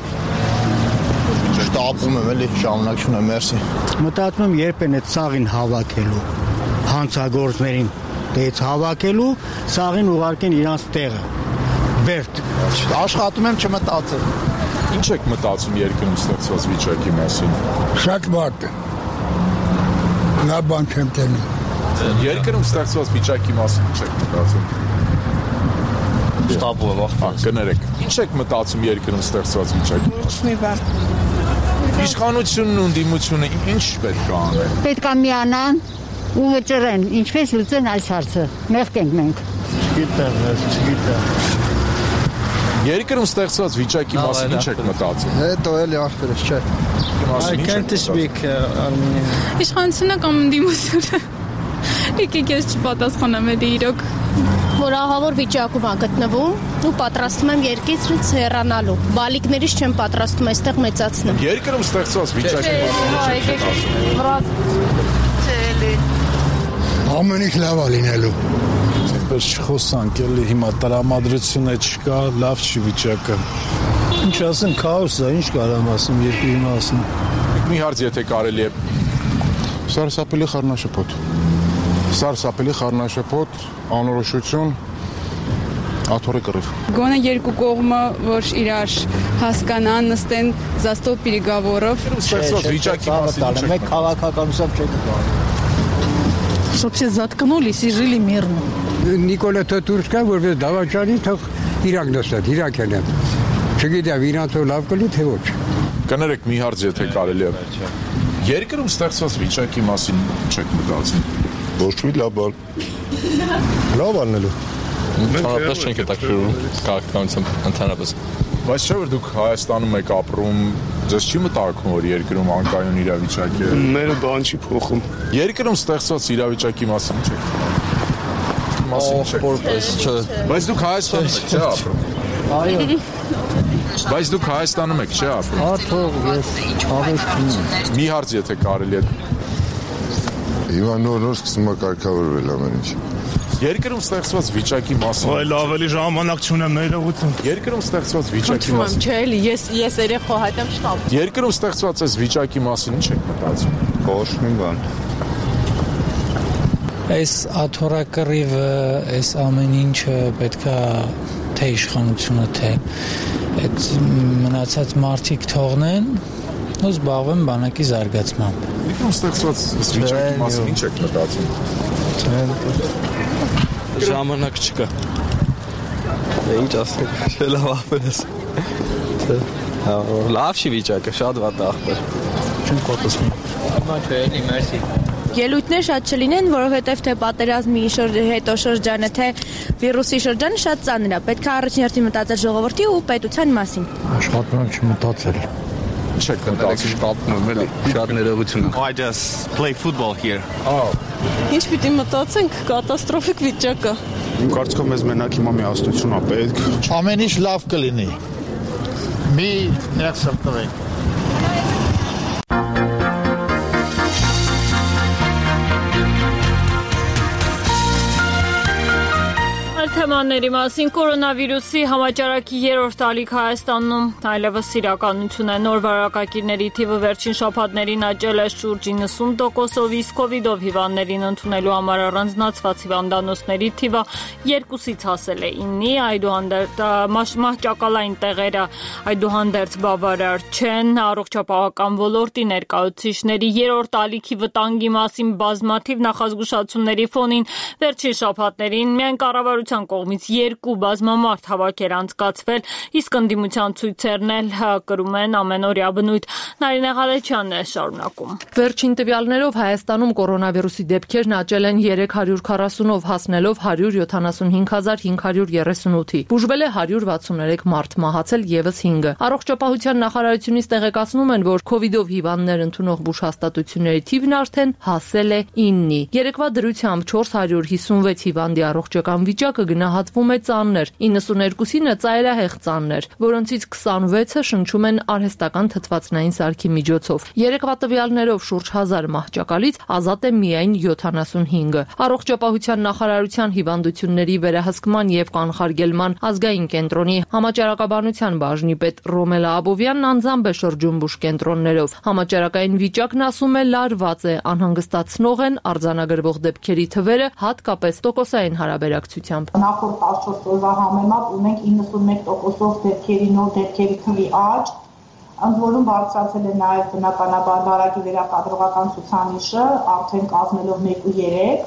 շտապում եմ էլի, շարունակություն եմ, մերսի։ Մտածում եմ երբ են այդ սաղին հավաքելու, հանցագործներին դից հավաքելու, սաղին ուղարկեն իրանց տեղը, բերտ։ Աշխատում եմ չմտածել։ Ինչ եք մտածում երկրում ստեղծված վիճակի մասին։ Շատ բարդ է։ Նա բան չեմ տենում։ Երկրում ստեղծված վիճակի մասին ինչ եք մտածում։ Շտապով վախտած։ Կներեք։ Ինչ եք մտածում երկրում ստեղծված վիճակի մասին։ Մի բան։ Իշխանությունն ու ընդդիմությունը ինչ պետք է անեն։ Պետք է միանան ու վճռեն, ինչպես լուծեն այս հարցը։ Մեղք ենք մենք։ Չգիտեմ։ Երկրում ստեղծված վիճակի մասին ինչ եք մտածում։ Հետո էլի ախպերս չէ։ I can't speak Armenian։ Իշխանությունը կամ ընդդիմությունը։ Եկեք ես չպատասխանեմ էլի իրոք։ Որ ահավոր վիճակում է գտնվում ու պատրաստում եմ երկրից հեռանալու։ Բալիկներից չեմ պատրաստում այստեղ մեծացնել։ Երկրում ստեղծված վիճակի մասին։ Ամեն ինչ լավ է լինելու։ Պես չխոսանք էլի հիմա տրամադրություն է չկա, լավ չի վիճակը։ Ինչ ասեմ, քաոս է, ինչ կարամ ասեմ երկրի մասին։ Մի հարց եթե կարելի է։ Սարսափելի խառնաշփոթ, անորոշություն, աթոռակռիվ։ Գոնե երկու կողմը որ իրար հասկանան, նստեն за стол переговоров։ Ստեղծված վիճակի մասին մեկ քաղաքականությամբ չեք կարող։ Чтобы заткнулись и жили мирно. Նիկոլա Թաթուրսկա որպես դավաճանի թող Իրաք նստած, Իրաք են։ Չգիտեմ, իրանցով լավ կլի թե ոչ։ Կներեք մի հարց եթե կարելի է։ Երկրում ստեղծված վիճակի մասին չեք մտածում։ Ոչ մի լավ բան։ Լավ անելու։ Ընդհանրապես չենք հետաքրքրում քաղաքականությամբ ընդհանրապես։ Բայց չէ որ դուք Հայաստանում եք ապրում, ձեզ չի մտածում որ երկրում անկայուն իրավիճակ է։ Մերը բան չի փոխում։ Երկրում ստեղծված իրավիճակի մասին չեք։ Բայց դուք Հայաստանում եք, չէ՞ ապրում։ Այո։ Բայց դուք Հայաստանում եք, չէ՞ ապրում։ Աթող ես հավես։ Մի հարց եթե կարելի է։ Հիմա նոր սկսում է կարգավորվել ամեն ինչ։ Երկրում ստեղծված վիճակի մասին։ Այլ ավելի ժամանակ չունեմ ներողություն։ Երկրում ստեղծված վիճակի մասին։ Չէ, էլի ես երեխա հայտեմ շտապ։ Երկրում ստեղծված այս վիճակի մասին ինչ եք մտածում։ Ոչ մի բան։ Այս աթոռակռիվը, այս ամեն ինչը պետքա թե իշխանությունը թե այդ մնացած մարդիկ թողնեն ու զբաղվեն բանակի զարգացմամբ։ Երկրում ստեղծված այս վիճակի մասին ինչ եք մտածում։ Ժամանակ չկա։ Ինչ ասենք, լավ ախպերս։ Լավ չի վիճակը, շատ վատ ախպեր։ Չեմ կոտոսնում։ Հիմա չէ, էլի, մերսի։ Ելույթներ շատ չլինեն, որովհետև թե պատերազմի հետո շրջանը, թե վիրուսի շրջանը շատ ծանր է։ Պետք է առաջին հերթին մտածել ժողովրդի ու պետության մասին։ Աշխատում եմ չմտածել։ Չեք մտածում շտապում եմ, էլի, շատ ներողություն։ I just play football here։ Ինչ պիտի մտածենք, կատաստրոֆիկ վիճակ է։ Իմ կարծիքով մեզ մենակ հիմա միասնություն է պետք։ Ամեն ինչ լավ կլինի։ Մի ներսրտվենք։ Թեմաների մասին կորոնավիրուսի համաճարակի երրորդ ալիք Հայաստանում այլևս իրականություն է։ Նոր վարակագիրների թիվը վերջին շաբաթներին աճել է շուրջ 90%-ով, իսկ կովիդով հիվանդներին ընդունելու համար առանձնացված հիվանդանոցների թիվը 2-ից հասել է 9-ի, այդուհանդերձ մահճակալային տեղերը այդուհանդերձ բավարար չեն։ Առողջապահական ոլորտի ներկայացուցիչների երրորդ ալիքի վտանգի մասին բազմաթիվ նախազգուշացումների ֆոնին վերջին շաբաթներին միայն կառավարության կողմից 2 բազմամարդ հավաք էր անցկացվել, իսկ ընդդիմության ցույցերն էլ կրում են ամենօրյա բնույթ։ Նարինե Ղալեչյանն է շարունակում։ Վերջին տվյալներով Հայաստանում կորոնավիրուսի դեպքերն աճել են 340-ով, հասնելով 175,538-ի։ Բուժվել է 163 մարդ, մահացել եւս 5-ը։ Առողջապահության նախարարությունից տեղեկացնում են, որ կովիդով հիվանդներ ընդունող բուժհաստատությունների թիվն արդեն հասել է 9-ի։ Երեկվա դրությամբ 456 հիվանդի առողջական վիճակը գնահատվում է ծանր, 92-ինը ծայրահեղ ծանր, որոնցից 26-ը շնչում են արհեստական թթվածնային սարքի միջոցով։ Երեկվա տվյալներով շուրջ 1000 մահճակալից ազատ է միայն 75-ը։ Առողջապահության նախարարության հիվանդությունների վերահսկման եւ կանխարգելման ազգային կենտրոնի համաճարակաբանության բաժնի պետ Ռոմելա Աբովյանն անձամբ է շրջում բուժկենտրոններով։ Համաճարակային վիճակն ասում է լարված է, անհանգստացնող են արձանագրվող դեպքերի թվերը, հատկապես տոկոսային հարաբերակցությամբ։ Նախորդ 14 օրվա համեմատ ունենք 91%-ով դեպքերի նոր դեպքերի թվի աճ, ընդ որում բարձրացել է նաև բնականաբար վարակի վերակադրողական ցուցանիշը, արդեն կազմելով 1.3,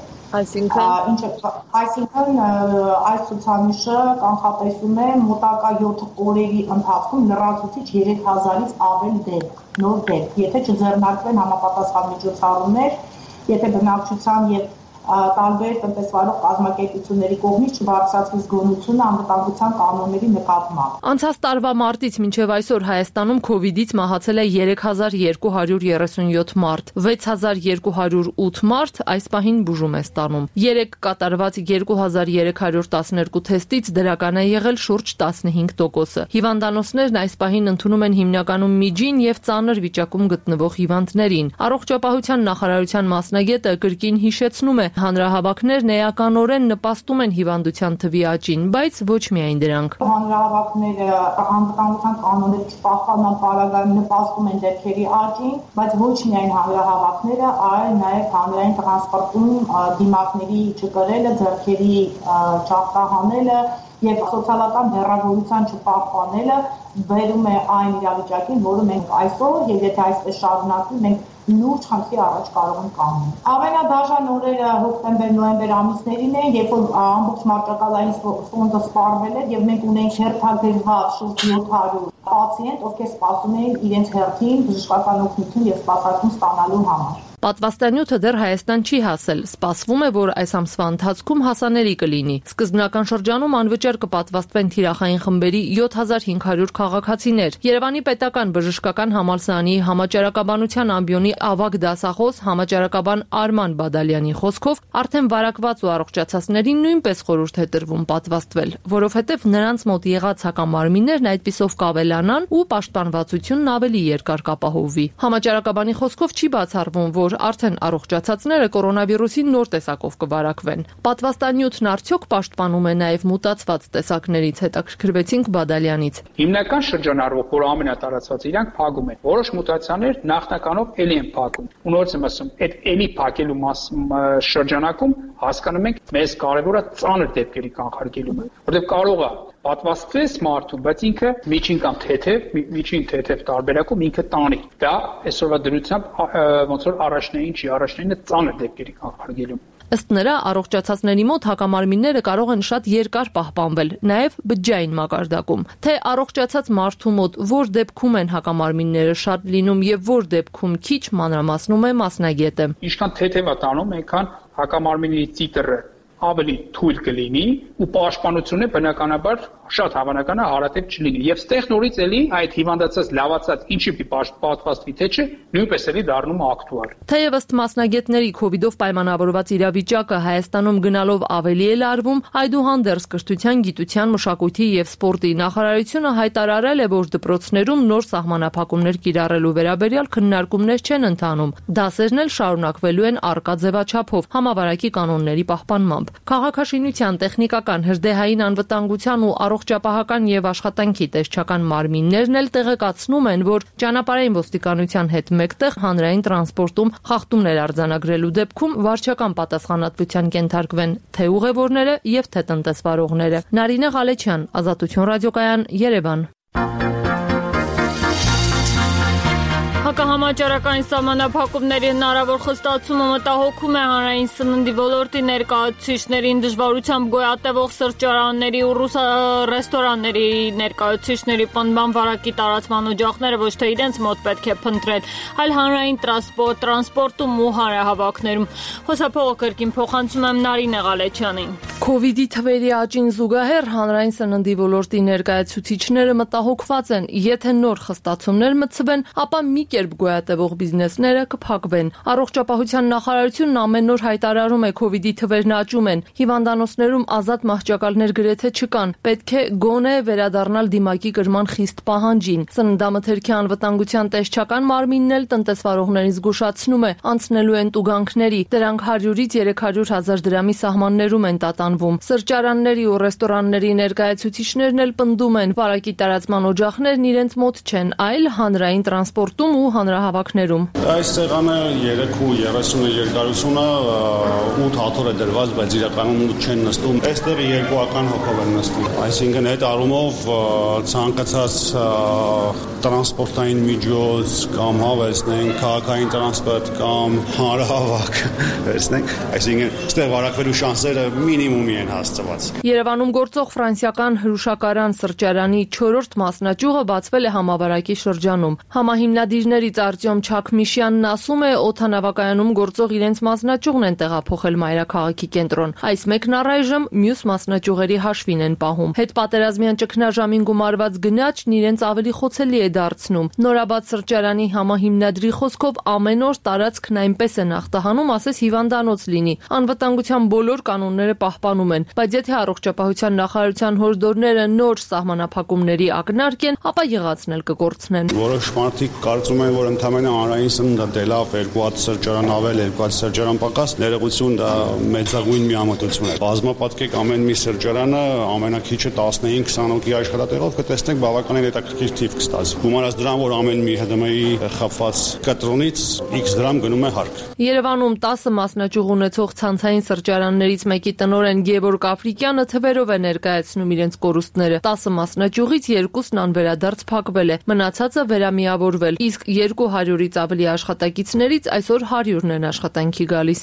այսինքն այս ցուցանիշը կանխատեսում է մոտակա 7 օրերի ընթացքում լրացուցիչ 3000-ից ավել դեպք, նոր դեպք, եթե չձեռնարկվեն համապատասխան միջոցառումներ, եթե բնակչության եւ տարբեր տնտեսվարող կազմակերպությունների կողմից չբարձրացվի զգոնությունը անվտանգության կանոնների նկատմամբ։ Անցած տարվա մարտից մինչև այսօր Հայաստանում կովիդից մահացել է 3237 մարդ, 6208 մարդ այս պահին բուժում է ստանում։ 3 կատարված 2312 թեստից դրական է եղել շուրջ 15%-ը։ Հիվանդանոցներն այս պահին ընդունում են հիմնականում միջին եւ ծանր վիճակում գտնվող հիվանդներին։ Առողջապահության նախարարության մասնագետը կրկին հիշեցնում է, հանրահավաքներն էականորեն նպաստում են հիվանդության թվի աճին, բայց ոչ միայն դրանք։ Հանրահավաքները անվտանգության կանոնների չպահպանման պարագայում նպաստում են դեպքերի աճին, բայց ոչ միայն հանրահավաքները, այլ նաև հանրային տրանսպորտում դիմակների չկրելը, ձեռքերի չախտահանելը եւ սոցիալական հեռավորության չպահպանելը բերում է այն իրավիճակին, որը մենք այսօր եւ եթե այսպես շարունակվի, մենք լուրջ խնդրի առաջ կարող ենք կանգնել։ Ամենադաժան օրերը հոկտեմբեր-նոյեմբեր ամիսներին են, երբ որ ամբողջ մարտակալային ֆոնդը սպառվել էր եւ մենք ունենք հերթագրված շուրջ 700 պացիենտ, ովքեր սպասում էին իրենց հերթին բժշկական օգնություն եւ սպասարկում ստանալու համար։ Պատվաստանյութը դեռ Հայաստան չի հասել։ Սպասվում է, որ այս ամսվա ընթացքում հասանելի կլինի։ Սկզբնական շրջանում անվճար կպատվաստվեն թիրախային խմբերի 7500 քաղաքացիներ։ Երևանի պետական բժշկական համալսարանի համաճարակաբանության ամբիոնի ավագ դասախոս համաճարակաբան Արման Բադալյանի խոսքով արդեն վարակված ու առողջացածներին նույնպես խորհուրդ է տրվում պատվաստվել, որովհետև նրանց մոտ եղած հակամարմիններն այդպիսով կավելանան ու պաշտպանվածությունն ավելի երկար կապահովվի։ Համաճարակաբանի խոսքով չի բացառվում, որ արդեն առողջացածները կորոնավիրուսի նոր տեսակով կվարակվեն։ Պատվաստանյութն արդյոք պաշտպանում է նաև մուտացված տեսակներից, հետաքրքրվեցինք Բադալյանից։ Հիմնական շրջանառվող, որ ամենատարածված իրանք փակում են։ Որոշ մուտացիաներ նախնականով էլի են փակում։ Ու նորից եմ ասում, այդ էլի փակելու շրջանակում հասկանում ենք, մեզ կարևորը ծանր դեպքերի կանխարգելումը, որտեղ կարող է պատվաստվես մարդու, բայց ինքը միջին կամ միջին թեթև տարբերակում ինքը տանի։ Դա այսօրվա դրությամբ ոնց որ առաջնայինը ծանր դեպքերի կանխարգելում։ Ըստ նրա, առողջացածների մոտ հակամարմինները կարող են շատ երկար պահպանվել, նաև բջջային մակարդակում։ Թե առողջացած մարդու մոտ որ դեպքում են հակամարմինները շատ լինում եւ որ դեպքում քիչ, մանրամասնում է մասնագետը։ Ինչքան թեթև է տանում, այնքան հակամարմինների տիտրը ավելի թույլ կլինի ու պաշտպանությունը բնականաբար շատ հավանական է հարատև չլինի։ Եվ ստեղ նորից էլի այդ հիվանդացած լավացած ինչի պատվաստվի թե չէ, նույնպես էլի դառնում է ակտուալ։ Թեև ըստ մասնագետների կովիդով պայմանավորված իրավիճակը Հայաստանում գնալով ավելի է լարվում, այդուհանդերձ Կրթության, Գիտության, Մշակույթի եւ Սպորտի նախարարությունը հայտարարել է, որ դպրոցներում նոր սահմանափակումներ կիրառելու վերաբերյալ քննարկումներ չեն ընթանում։ Դասերն էլ շարունակվելու են առկա ձևաչափով համավարակի կանոնների պահպանմամբ։ Քաղաքաշինության, տեխնիկական, հրդեհային անվտանգության ու առողջապահական եւ աշխատանքի տեսչական մարմիններն էլ տեղեկացնում են, որ ճանապարհային ոստիկանության հետ մեկտեղ հանրային տրանսպորտում խախտումներ արձանագրելու դեպքում վարչական պատասխանատվության կենթարկվեն թե ուղևորները եւ թե տնտեսվարողները։ Նարինե Ղալեչյան, Ազատություն ռադիոկայան, Երևան։ Հակահամաճարակային սահմանափակումների հնարավոր խստացումը մտահոգում է հանրային սննդի ոլորտի ներկայացուցիչներին, դժվարությամբ գոյատևող սրճարանների ու ռեստորանների ներկայացուցիչների պնդման վարակի տարածման օջախները ոչ թե իրենց մոտ պետք է փնտրել, այլ հանրային տրանսպորտում ու հանրահավաքներում։ Խոսափողը կրկին փոխանցում եմ Նարինե Ղալեչյանին։ Քովիդի թվերի աճին զուգահեռ հանրային սննդի ոլորտի ներկայացուցիչները մտահոգված են, եթե նոր խստացումներ մտցվեն, ապա մի կերպ գոյատևող բիզնեսները կփակվեն։ Առողջապահության նախարարությունն ամեն օր հայտարարում է քովիդի թվերն աճում են, հիվանդանոցներում ազատ մահճակալներ գրեթե չկան, պետք է գոնե վերադառնալ դիմակի կրման խիստ պահանջին։ Սննդամթերքի անվտանգության տեսչական մարմինն էլ տնտեսվարողներին զգուշացնում է, անցնելու են տուգանքների, դրանք 100-ից 300 հազար դրամի սահմաններում են տատանվում։ Սրճարանների ու ռեստորանների ներկայացուցիչներն էլ պնդում են, վարակի տարածման օջախներն իրենց մոտ չեն, այլ հանրային տրանսպորտում ու հանրահավաքներում։ Այս սեղանը 3.30 երկարությունը 8 հաթոր է դրված, բայց իրականում չեն նստում։ Այստեղ 2 հոգով են նստում։ Այսինքն այդ առումով ցանկացած տրանսպորտային միջոց կամ հավեսնենք, քաղաքային տրանսպորտ կամ հանրահավաք վերցնենք, այսինքն այստեղ վարակվելու շանսերը մինիմումի են հասցված։ Երևանում գործող ֆրանսիական հրուշակարան սրճարանի 4-րդ մասնաճյուղը բացվել է համավարակի շրջանում։ Համահիմնադիրներից Արտյոմ Չաքմիշյանն ասում է, օդանավակայանում գործող իրենց մասնաճյուղն են տեղափոխել մայրաքաղաքի կենտրոն։ Այս մեկն առայժմ մյուս մասնաճյուղերի հաշվին են պահում։ Հետպատերազմյան ճգնաժամին գումարված գնաճն իրենց ավելի խոցելի է դարձնում։ Նորաբաց սրճարանի համահիմնադրի խոսքով ամեն օր տարածքն այնպես է ախտահանում, ասես հիվանդանոց լինի։ Անվտանգության բոլոր կանոնները պահպանում են, բայց եթե առողջապահության նախարարության հորդորները նոր սահմանափակումների ակնարկ են, ապա եղածն էլ կկորցնեն։ Որոշ մարդիկ կարծում են, որ ընդհանրապես հանրային սնունդը դե լավ 2 հատ սրճարան ավել, 2 հատ սրճարան պակաս, ներողություն դա մեծագույն միամտություն է։ Բազմապատկեք ամեն մի սրճարանը ամենակիչը 15-20 հոգի աշխատատեղով կտեսնեք բավականին հետաքրքիր թիվ կստացի։ Գումարած դրան, որ ամեն մի ՀԴՄ-ի խփված կտրոնից X դրամ գնում է հարկ։ Երևանում 10 մասնաճյուղ ունեցող ցանցային սրճարաններից մեկի տնօրեն Գևորգ Աֆրիկյանը թվերով է ներկայացնում իրենց կորուստները։ 10 մասնաճյուղից 2-ն անվերադարձ փակվել է, մնացածը վերամիավորվել, իսկ 200-ից ավելի աշխատակիցներից այսօր 100-ն են աշխատանքի գալիս։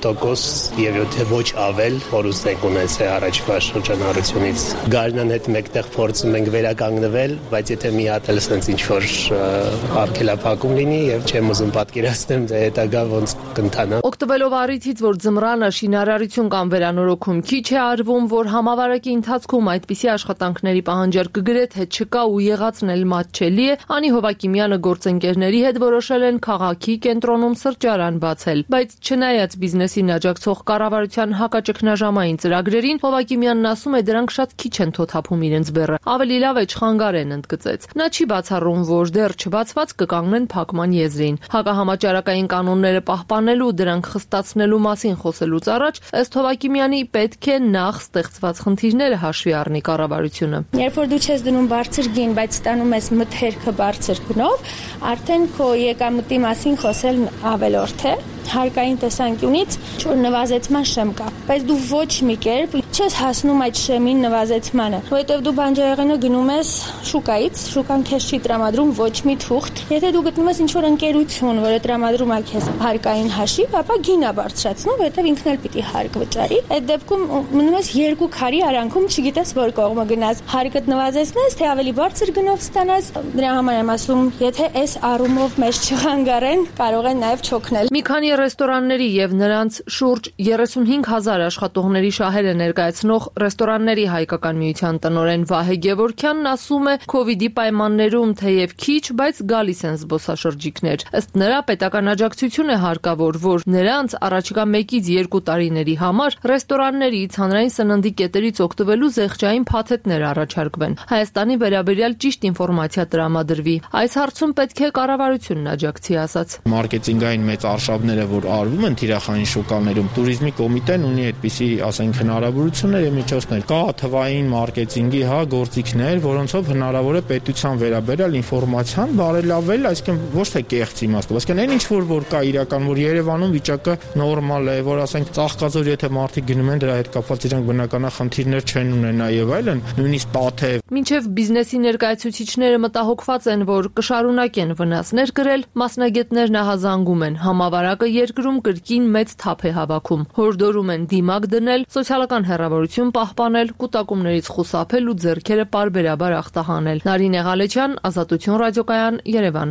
50% եւ եթե ոչ ավել կորուստ ենք ունեցել առաջվա շրջանառությունից։ Գարնան հետ մեկտեղ փորձում ենք վերականգնվել, բայց եթե մի հատ էլ sense ինչ որ արգելափակում լինի եւ չեմ ուզում պատկերացնել թե հետագա ոնց կընթանա։ Օգտվելով առիթից, որ ձմռանը շինարարություն կամ վերանորոգում քիչ է արվում, որ համավարակի ընթացքում այդպիսի աշխատանքների պահանջարկը գրեթե չկա ու եղածն էլ մատչելի է, Անի Հովակիմյանը գործընկերների հետ որոշել են քաղաքի կենտրոնում սրճարան բացել, բայց չնայած բիզնեսին աջակցող կառավարության հակաճգնաժամային ծրագրերին, Հովակիմյանն ասում է, դրանք շատ քիչ են թոթափում իրենց բեռը։ Ավելի լավ է չխանգարեն, ընդգծեց։ Նա չի բացառում, որ դեռ չբացված կկանգնեն փակման եզրին։ Հակահամաճարակային կանոնները պահպանելու, դրանք խստացնելու մասին խոսելուց առաջ, ըստ Հովակիմյանի, պետք է նախ ստեղծված խնդիրները հաշվի առնի կառավարությունը։ Երբ որ դու չես դնում բարձր գին, բայց ստանում ես մթերքը բարձր գնով, արդեն քո եկամտի մասին խոսել ավելորդ է։ Հարկային տեսանկյունից որ նվազեցման շեմ կա, բայց դու ոչ մի կերպ չես հասնում այդ շեմին նվազեցմանը, որովհետև դու բանջարեղենը գնում ես շուկայից, շուկան քեզ չի տրամադրում ոչ մի թուղթ։ Եթե դու գտնում ես ինչ-որ ընկերություն, որը տրամադրում է քեզ հարկային հաշիվ, ապա գինը բարձրացնում, որովհետև ինքն էլ պիտի հարկ վճարի։ Այդ դեպքում մնում ես 2 քարի արանքում, չգիտես որ կողմը գնաս, հարկդ նվազեցնես, թե ավելի բարձր գնով ստանաս։ Դրա համար եմ ասում, եթե այս առումով մեզ չխանգարեն, կարող են նաև չօգնել։ Մի քանի ռեստորանների եւ նրանց շուրջ 35,000 աշխատողների շահերը ներկայացնող ռեստորանների հայկական միության տնօրեն Վահե Գևորգյանն ասում է, քովիդի պայմաններում թեև քիչ, բայց գալիս են զբոսաշրջիկներ։ Ըստ նրա, պետական աջակցություն է հարկավոր, որ նրանց առաջիկա 1-ից 2 տարիների համար ռեստորաններից, հանրային սննդի կետերից օգտվելու զեղչային փաթեթներ առաջարկվեն։ Հայաստանի վերաբերյալ ճիշտ ինֆորմացիա տրամադրվի։ Այս հարցում պետք է կառավարությունն աջակցի, ասաց։ Մարքեթինգային մեծ արշավներ գործողությունները, որ արվում են թիրախային շուկաներում, туриզմի կոմիտեն ունի այդպիսի, ասենք, հնարավորություններ եւ միջոցներ։ Կա թվային մարքեթինգի, գործիքներ, որոնցով հնարավոր է պետության վերաբերյալ ինֆորմացիան բարելավել, այսինքն ոչ թե կեղծ իմաստով, այսինքն այն ինչ որ կա իրական, որ Երևանում վիճակը նորմալ է, որ ասենք Ծաղկաձոր եթե մարդիկ գնում են դրա հետ կապված իրանք բնականա խնդիրներ չեն ունենա եւ այլն, նույնիսկ Տաթև։ Մինչև բիզնեսի ներկայացուցիչները մտահոգված են, որ կշարունակեն վնասներ կրել, մասնագետներն ահազանգում են, համավարակը երկրում կրկին մեծ թափ է հավաքում։ Հորդորում են դիմակ դնել, սոցիալական հեռավորություն պահպանել, կուտակումներից խուսափել ու ձեռքերը պարբերաբար ախտահանել։ Նարինե Ղալեչյան, Ազատություն ռադիոկայան, Երևան։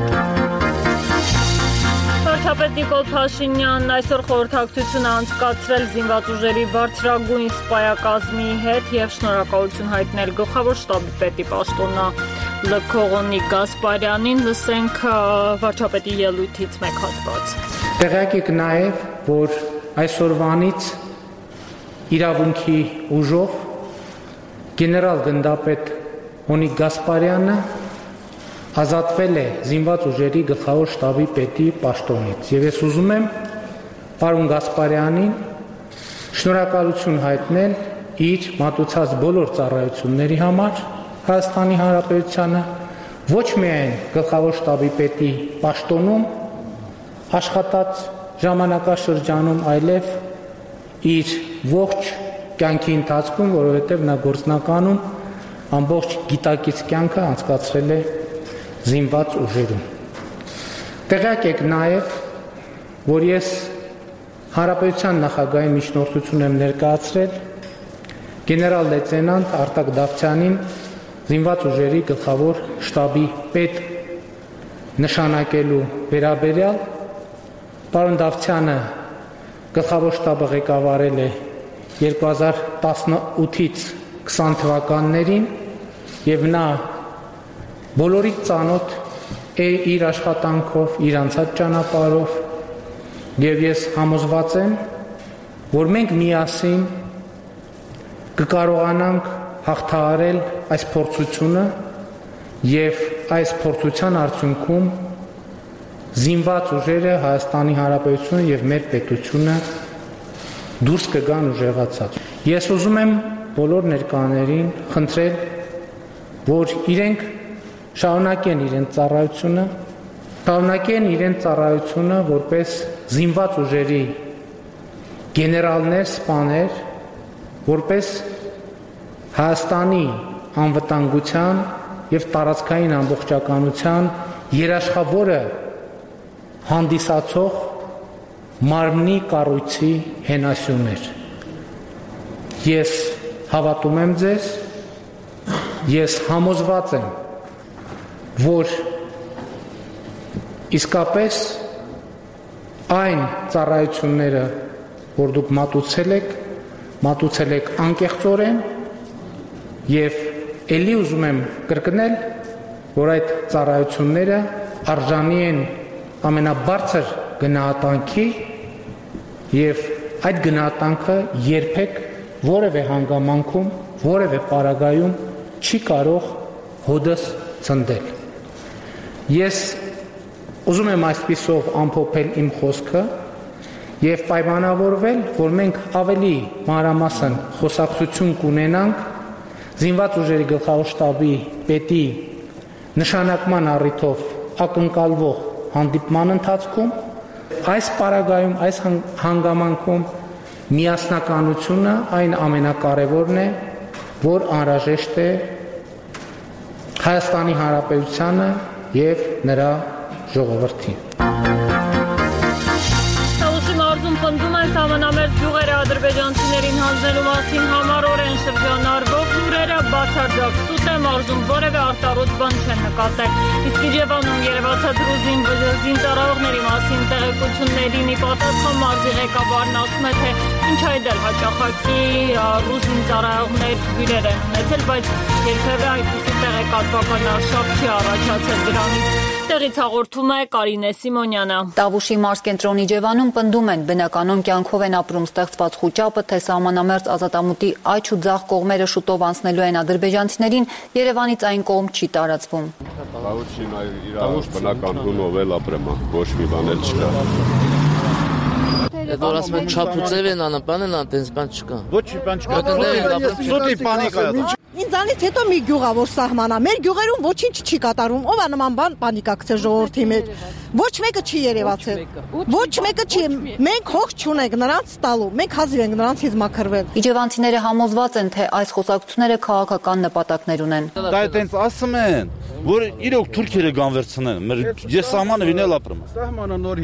Վարչապետ Նիկոլ Փաշինյանն այսօր խորհրդակցություն է անցկացրել զինված ուժերի բարձրագույն սպայակազմի հետ եւ շնորհակալություն հայտնել գլխավոր շտաբի պետի պաշտոնյա Լքողոնիկ Գասպարյանին, լսենք վարչապետի ելույթից մեկ հատված։ Տեղյակ եք նաեւ, որ այսօրվանից իրավունքի ուժով գեներալ գնդապետ Հոնիկ Գասպարյանը ազատվել է զինված ուժերի գլխավոր շտաբի պետի պաշտոնից եւ ես ուզում եմ պարոն Գասպարյանին շնորհակալություն հայտնել իր մատուցած բոլոր ծառայությունների համար Հայաստանի Հանրապետությանը, ոչ միայն գլխավոր շտաբի պետի պաշտոնում աշխատած ժամանակաշրջանում, այլև իր ողջ կյանքի ընթացքում, որովհետեւ նա գործնականում ամբողջ գիտակից կյանքը անցկացրել է զինված ուժերում։ Տեղյակ եք նաև, որ ես Հանրապետության նախագահի միջնորդություն եմ ներկայացրել գեներալ լեյտենանտ Արտակ Դավթյանին զինված ուժերի գլխավոր շտաբի պետ նշանակելու վերաբերյալ։ Պարոն Դավթյանը գլխավոր շտաբը ղեկավարել է 2018-ից 20 թվականներին եւ նա բոլորից ծանոթ է իր աշխատանքով, իր անցած ճանապարհով եւ ես համոզված եմ, որ մենք միասին կկարողանանք հաղթահարել այս փորձությունը եւ այս փորձության արդյունքում զինված ուժերը Հայաստանի Հանրապետությունը եւ մեր պետությունը դուրս կգան ուժեղացած։ Ես ուզում եմ բոլոր ներկաներին խնդրել, որ իրենք շարունակեն իրենց ծառայությունը որպես զինված ուժերի գեներալներ, սպաներ, որպես Հայաստանի անվտանգության եւ տարածքային ամբողջականության երաշխավորը հանդիսացող մարմնի կառույցի հենասյուներ։ Ես հավատում եմ ձեզ, ես համոզված եմ, որ իսկապես այն ծառայությունները, որ դուք մատուցել եք անկեղծորեն եւ ելի ուզում եմ կրկնել, որ այդ ծառայությունները արժանի են ամենաբարձր գնահատանքի եւ այդ գնահատանքը երբեք որևէ հանգամանքում, որևէ պարագայում չի կարող հոդս ցնդել։ Ես ուզում եմ այսպիսով ամփոփել իմ խոսքը եւ պայմանավորվել, որ մենք ավելի մանրամասն խոսակցություն կունենանք զինված ուժերի գլխավոր շտաբի պետի նշանակման առիթով ակնկալվող հանդիպման ընթացքում այս պարագայում, այս հանգամանքում միասնականությունը այն ամենակարևորն է, որ անհրաժեշտ է Հայաստանի Հանրապետությանը եւ նրա ժողովրդին։ Տավուշի մարզում պնդում են սահմանամերձ գյուղերը ադրբեջանցիներին հանձնելու մասին համառորեն շրջանառվող լուրերը բացարձակ սուտ է, մարզում որևէ արտարոց բան չեն նկատել։ Իսկ Իջևանում երևացած ռուզին զինծառայողների մասին տեղեկություններին ի պատասխան մարզի ղեկավարն ասում է, թե ինչ այդել հաճախակի ռուս զինծառայողներ հյուրեր են ունեցել, բայց երբևէ այդպիսի տեղեկատվական արշավ չի առաջացել դրանից։ Տեղից հաղորդում է Կարինե Սիմոնյանը։ Տավուշի մարզկենտրոն Իջևանում պնդում են բնականոն կյանքով են ապրում ստեղծված խուճապը, թե սահմանամերձ ազատամուտի այչ ու ձախ կողմերը շուտով անցնելու են ադրբեջանցիներին, Երևանից այն կողմ չի տարածվում։ Տավուշին իր բնական հունով էլ ապրեմ, ոչ մի բան էլ չկա։ Այդ որ ասում են չափուծև են անապան են անտենց բան չկա։ Ոչ բան չկա։ Սուտի պանիկա է։ Ինձանից հետո մի գյուղ է, որ սահմանա։ Մեր գյուղերում ոչինչ չի կատարում։ Ով է նման բան պանիկակցել ժողովրդի մեջ։ Ոչ մեկը չի երևացել։ Ոչ մեկը չի։ Մենք հող չունենք նրանց տալու։ Մենք հազիվ ենք նրանցից մաքրվել։ Իջևանցիները համոզված են, թե այս խոսակցությունները քաղաքական նպատակներ ունեն։ Դա այդպես ասում են, որ իրոք թուրքերը գանվերցնեն։ Ես սահմանը վինել ապրում։ Սահմանը նոր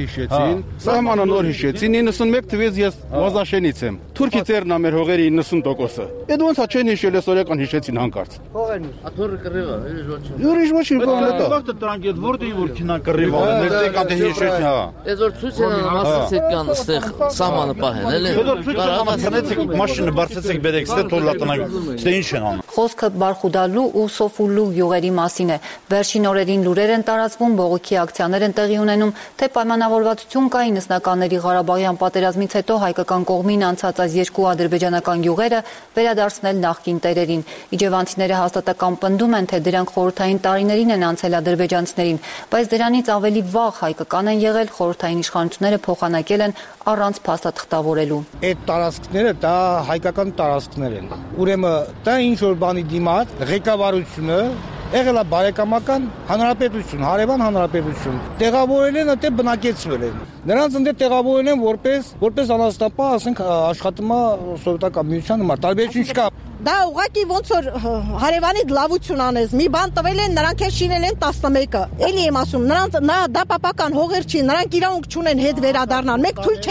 հիշեցին։ 91 թվականից ես Վազաշենից եմ։ Թուրքի ծերն է մեր հողերի 90%-ը։ Այդ ոնց է չեն հիշել, սորական հիշեցին հանկարծ։ Հողերն է։ Աթորը կռիվա, ուրիշ ոչինչ բան է դա։ Վաղը տրանք այդ որտեղ որ քինա կռիվա, ներտեղ կանտե հիշեցին, հա։ Այդ որ ցույց են ասացեք կան այստեղ սահմանը պահեն, էլի։ Կարողացնեցեք մաշինը բարձեցեք բերեք, ստե թորլատնակ, ստե ինչ են անում։ Խոսքը Բարխուդալու ու Սոֆուլու յուղերի մասին է։ Վերջին օրերին լուրեր են տարածվում, բողոքի ակցիաներ են տեղի ունենում, թե պայմանավորվածություն կա 90-ականների Ղարաբաղյան պատերազմից հետո հայկական կողմին անցած այս երկու ադրբեջանական յուղերը վերադարձնել նախկին տերերին։ Իջևանցիները հաստատակամ պնդում են, թե դրանք խորհրդային տարիներին են անցել ադրբեջանցիներին, բայց դրանից ավելի վաղ հայկական են եղել, խորհրդային իշխանությունները փոխանակել են առանց փաստաթղթավորելու։ Այդ տարածքները դա հայկական տարածքներ են։ Ուրեմն դա ինչ որ բանի դիմաց ղեկավարությունը եղել է բարեկամական հանրապետություն, հարևան հանրապետություն։ Տեղավորել են, այդտեղ բնակեցվել են։ Նրանց ընդ տեղավորել են որպես անաստապահ, ասենք աշխատումա սովետական միության համար։ Տարբերություն չկա։ Դա ուղղակի ոնց որ հարևանի լավություն անես։ Մի բան տվել են, նրանք էլ շինել են 11-ը։ Էլի եմ ասում, նրանց դա պապական հողեր չի, նրանք իրավունք չունեն հետ վերադառնալ։ Մենք թույլ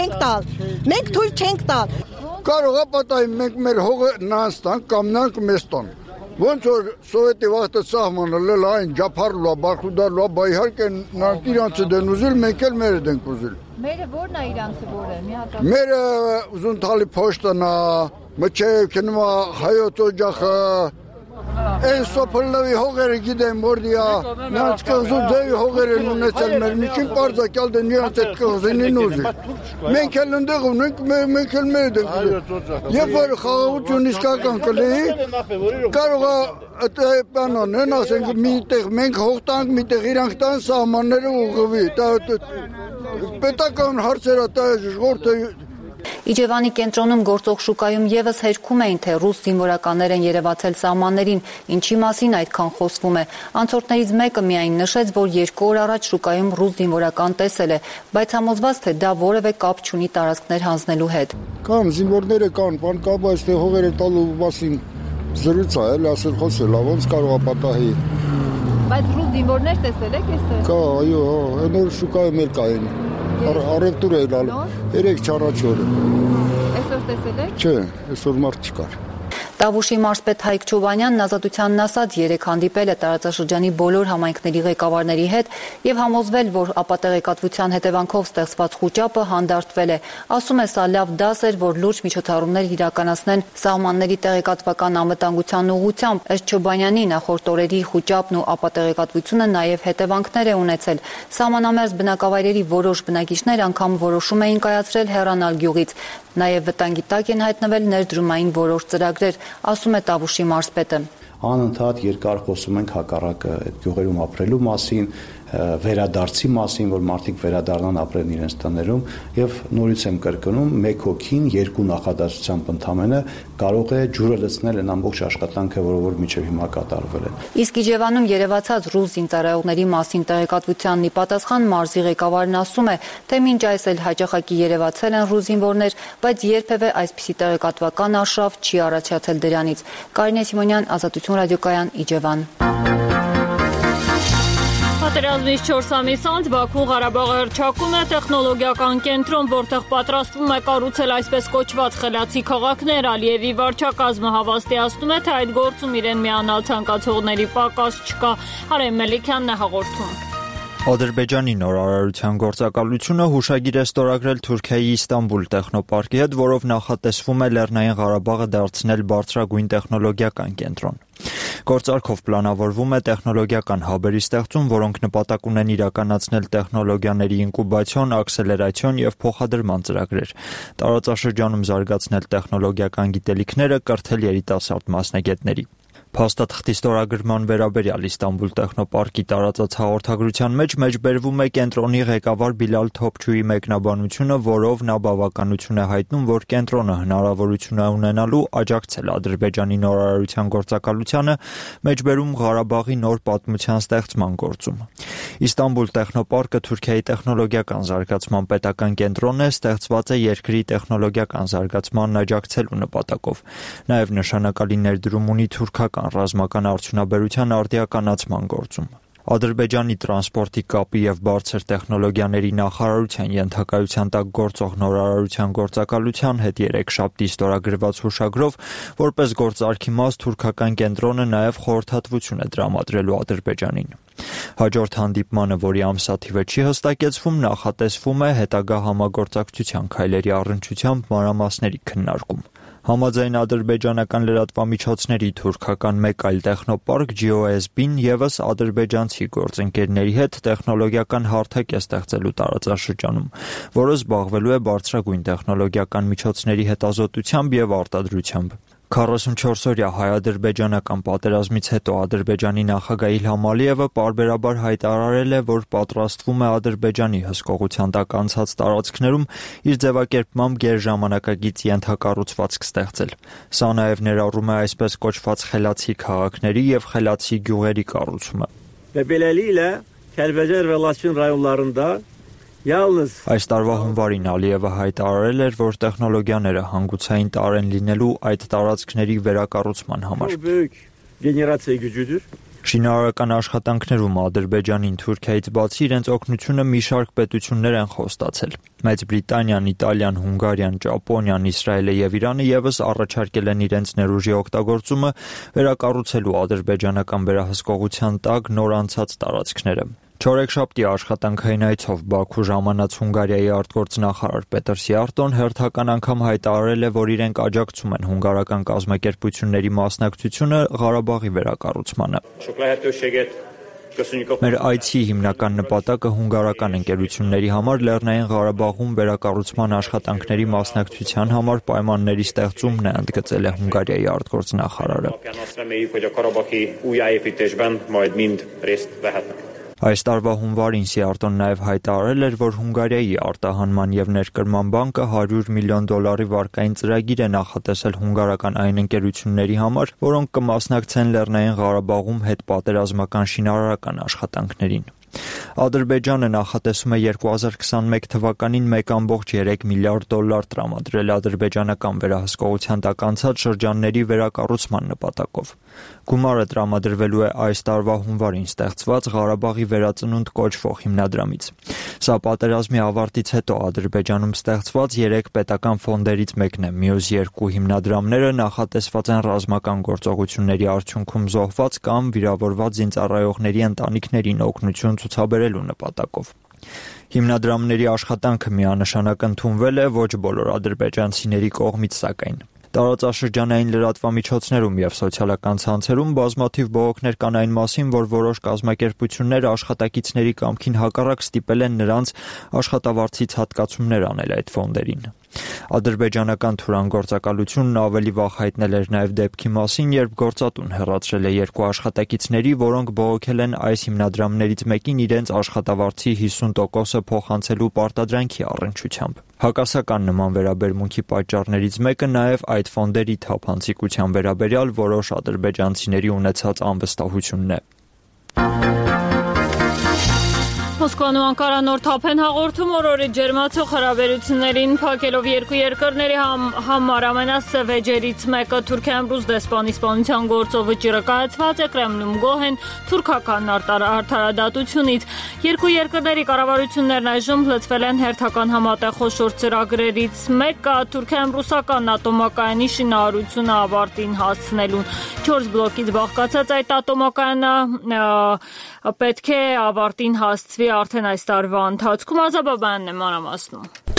չենք տալ։ Կարող է պատահի մենք մեր հողը նրանց տանք կամ նրանք մեզ տան։ Ոնց որ սովետի վաղտը սահմանը լել այն ջափարլու, Բարխուդալու, բա իհարկե նրանք իրանցը դեն ուզել, մենք էլ մերը դենք ուզել։ Մերը ո՞րն է իրանցը որը։ Մի հատ։ Մերը ուզուն տալի փոշտն է, մչեև կնումա հայոց օջախը։ Այն սոփլավի հողերը գիտեմ որդիա, նրանց կղզու ձևի հողերը ունեցել մեր միջին պարզակյալ դեն նրանց այդ կղզինին ուզի։ Մենք էլ ընդեղ ունենք, մենք էլ մեր դենք ուզի։ Երբ որ խաղաղություն իսկական կլի, կարող է բանան են, ասենք միտեղ մենք հող տանք, միտեղ իրանք տան սահմանները ուղղվի։ Պետական հարցերը դա ժողովուրդը Իջևանի կենտրոնում գործող շուկայում եւս հերքում էին, թե ռուս զինվորականներ են երևացել սահմաններին, ինչի մասին այդքան խոսվում է։ Անցորդներից մեկը միայն նշեց, որ 2 օր առաջ շուկայում ռուս զինվորական տեսել է, բայց համոզված թե դա որևէ կապ չունի տարածքներ հանձնելու հետ։ Կան զինվորները կան, բան կա, բայց թե հողերը տալու մասին զրույց է, էլ ասել խոսել, ոնց կարող է պատահի։ Բայց ռուս զինվորներ տեսել եք այստեղ։ Կա, այո, նոր շուկայում էլ կային։ Արևտուր է լալ, 3-4 օր։ Այսօր տեսել եք։ Չէ, այսօր մարդ չկար։ Տավուշի մարզպետ Հայկ Չոբանյանն Ազատությանն ասաց, 3 հանդիպել է տարածաշրջանի բոլոր համայնքների ղեկավարների հետ եւ համոզվել, որ ապատեղեկատվության հետևանքով ստեղծված խուճապը հանդարտվել է։ Ասում է, սա լավ դաս էր, որ լուրջ միջոցառումներ իրականացնեն սահմանների տեղեկատվական անվտանգության ուղղությամբ։ Ըստ Չոբանյանի, նախորդ օրերի խուճապն ու ապատեղեկատվությունը նաեւ հետևանքներ է ունեցել։ Սահմանամերձ բնակավայրերի որոշ բնակիչներ անգամ որոշում էին կայացրել հեռանալ գյուղից։ Նաեւ վտանգի տակ են հայտնվել ներդրումային որոշ ծրագրեր, ասում է Տավուշի մարզպետը։ Անընդհատ երկար խոսում ենք հակառակը այդ գյուղերում ապրելու մասին, վերադարձի մասին, որ մարդիկ վերադառնան ապրեն իրենց տներում եւ նորից եմ կրկնում, 1 հոգին 2 նախադասությամբ ընդամենը կարող է ջուրը լցնել այն ամբողջ աշխատանքը, որ մինչեւ հիմա կատարվել է։ Իսկ Իջևանում երևացած ռուս զինծառայողների մասին տեղեկատվությանն ի պատասխան մարզի ղեկավարն ասում է, թե մինչ այս էլ հաճախակի երևացել են ռուս զինվորներ, բայց երբևէ այսպիսի տեղեկատվական արշավ չի առաջացել դրանից։ Կարինե Սիմոնյան, Ազատություն ռադիոկայան, Իջևան։ Պատերազմից 4 ամիս անց Բաքուն Ղարաբաղը հռչակում է տեխնոլոգիական կենտրոն, որտեղ պատրաստվում է կառուցել այսպես կոչված խելացի քաղաքներ։ Ալիևի վարչակազմը հավաստիացնում է, թե այդ գործում իրեն միանալ ցանկացողների պակաս չկա։ Արեմ Մելիքյանն է հաղորդում։ Ադրբեջանի նորարարության գործակալությունը հուշագիր է ստորագրել Թուրքիայի Իստանբուլ տեխնոպարկի հետ, որով նախատեսվում է Լեռնային Ղարաբաղը դարձնել բարձրագույն տեխնոլոգիական կենտրոն։ Գործարքով պլանավորվում է տեխնոլոգիական հաբերի ստեղծում, որոնք նպատակ ունեն իրականացնել տեխնոլոգիաների ինկուբացիոն, աքսելերացիոն եւ փոխադրման ծրագրեր, տարածաշրջանում զարգացնել տեխնոլոգիական գիտելիքները, կրթել երիտասարդ մասնագետների։ Փաստաթղթի ստորագրման վերաբերյալ Իստանբուլ տեխնոպարկի տարածած հաղորդագրության մեջ մեջբերվում է կենտրոնի ղեկավար Բիլալ Թոփչուի մեկնաբանությունը, որով նա բավականություն է հայտնում, որ կենտրոնը հնարավորություն է ունենալու աջակցել Ադրբեջանի նորարարության գործակալությանը, մեջբերում Ղարաբաղի նոր պատմության ստեղծման գործում։ Իստանբուլ տեխնոպարկը Թուրքիայի տեխնոլոգիական զարգացման պետական կենտրոնն է, ստեղծված է երկրի տեխնոլոգիական զարգացմանն աջակցելու նպատակով։ Նաև նշանակալի ներդրում ունի թուրքական ռազմական արդյունաբերության արդիականացման գործում։ Ադրբեջանի տրանսպորտի կապի և բարձր տեխնոլոգիաների նախարարության ենթակայության տակ գործող նորարարության գործակալության հետ երեքշաբթի ստորագրված հուշագրով, որպես գործարքի մաս թուրքական կենտրոնը նաև խորհրդատվություն է տրամադրելու Ադրբեջանին։ Հաջորդ հանդիպմանը, որի ամսաթիվը չի հստակեցվում, նախատեսվում է հետագա համագործակցության քայլերի առնչությամբ մանրամասների քննարկում։ Համաձայն ադրբեջանական լրատվամիջոցների թուրքական մեկ այլ տեխնոպարկ GOSB-ն ևս ադրբեջանցի գործընկերների հետ տեխնոլոգիական հարթակ է ստեղծելու տարածաշրջանում, որը զբաղվելու է բարձրագույն տեխնոլոգիական միջոցների հետազոտությամբ և արտադրությամբ։ 44-օրյա հայ-ադրբեջանական պատերազմից հետո Ադրբեջանի նախագահ Իլհամ Ալիևը պարբերաբար հայտարարել է, որ պատրաստվում է Ադրբեջանի հսկողության տակ անցած տարածքներում իր ձևակերպմամբ գերժամանակակից ենթակառուցվածք ստեղծել։ Սա նաև ներառում է այսպես կոչված խելացի քաղաքների և խելացի գյուղերի կառուցումը։ Այս տարվա հունվարին Ալիևը հայտարարել էր, որ տեխնոլոգիաները հանգուցային տարր են լինելու այդ տարածքների վերակառուցման համար։ Շինարարական աշխատանքներում Ադրբեջանին Թուրքիայից բացի իրենց օգնությունը մի շարք պետություններ են խոստացել։ Մեծ Բրիտանիան, Իտալիան, Հունգարիան, Ճապոնիան, Իսրայելը և Իրանը ևս առաջարկել են իրենց ներուժի օգտագործումը վերակառուցելու ադրբեջանական վերահսկողության տակ նոր անցած տարածքները։ Չորեքշաբթի աշխատանքային այցով Բաքու ժամանած Հունգարիայի արտգործնախարար Պետր Սիարտոն հերթական անգամ հայտարարել է, որ իրենք աջակցում են հունգարական կազմակերպությունների մասնակցությունը Ղարաբաղի վերակառուցմանը։ Մեր այցի հիմնական նպատակը հունգարական ընկերությունների համար Լեռնային Ղարաբաղում վերակառուցման աշխատանքների մասնակցության համար պայմանների ստեղծումն է, ընդգծել է Հունգարիայի արտգործնախարարը։ Այս տարվա հունվարին Սիարտոն նաև հայտարարել էր, որ Հունգարիայի արտահանման և ներկրման բանկը $100 միլիոն վարկային ծրագիր է նախատեսել հունգարական այն ընկերությունների համար, որոնք կմասնակցեն Լեռնային Ղարաբաղում հետպատերազմական շինարարական աշխատանքներին։ Ադրբեջանը նախատեսում է 2021 թվականին $1.3 միլիարդ տրամադրել ադրբեջանական վերահսկողության տակ անցած շրջանների վերակառուցման նպատակով։ Գումարը տրամադրվելու է այս տարվա հունվարին ստեղծված Ղարաբաղի վերածնունդ կոչվող հիմնադրամից։ Սա պատերազմի ավարտից հետո Ադրբեջանում ստեղծված 3 պետական ֆոնդերից մեկն է։ Մյուս 2 հիմնադրամները նախատեսված են ռազմական գործողությունների արդյունքում զոհված կամ վիրավորված զինծառայողների ընտանիքներին օգնություն ցուցաբերելու նպատակով։ Հիմնադրամների աշխատանքը միանշանակ ընդունվել է ոչ բոլոր ադրբեջանցիների կողմից, սակայն տարածաշրջանային լրատվամիջոցներում և սոցիալական ցանցերում բազմաթիվ բողոքներ կան այն մասին, որ որոշ կազմակերպություններ աշխատակիցների կամքին հակառակ ստիպել են նրանց աշխատավարձից հատկացումներ անել այդ ֆոնդերին։ Ադրբեջանական թուրանգործակալությունն ավելի վաղ հայտնել էր նաև դեպքի մասին, երբ գործատուն հեռացրել է 2 աշխատակիցների, որոնք բողոքել են այս հիմնադրամներից մեկին իրենց աշխատավարձի 50%-ը փոխանցելու պարտադրանքի առնչությամբ։ Հակասական նման վերաբերմունքի պատճառներից մեկը նաև այդ ֆոնդերի թափանցիկության վերաբերյալ որոշ ադրբեջանցիների ունեցած անվստահությունն է։ Մոսկվան ու Անկարան նոր թափ են հաղորդում օրորի ջերմացող հարաբերություններին փակելով երկու երկրների համար ամենասև էջերից մեկը Թուրքիայում ռուս դեսպանի սպանության գործով վճիռը կայացված է, Կրեմլում գոհ են թուրքական արդարադատությունից։ Երկու երկրների կառավարություններն այժմ լծվել են հերթական համատեղ խոշոր ծրագրերից մեկը Թուրքիայում ռուսական ատոմակայանի շինարարությունը ավարտին հասցնելուն։ 4 բլոկից բաղկացած այդ ատոմակայանը պետք է ավարտին հասցվի արդեն այս տարվա ընթացքում։ Ազաբաբյանն է մանրամասնում։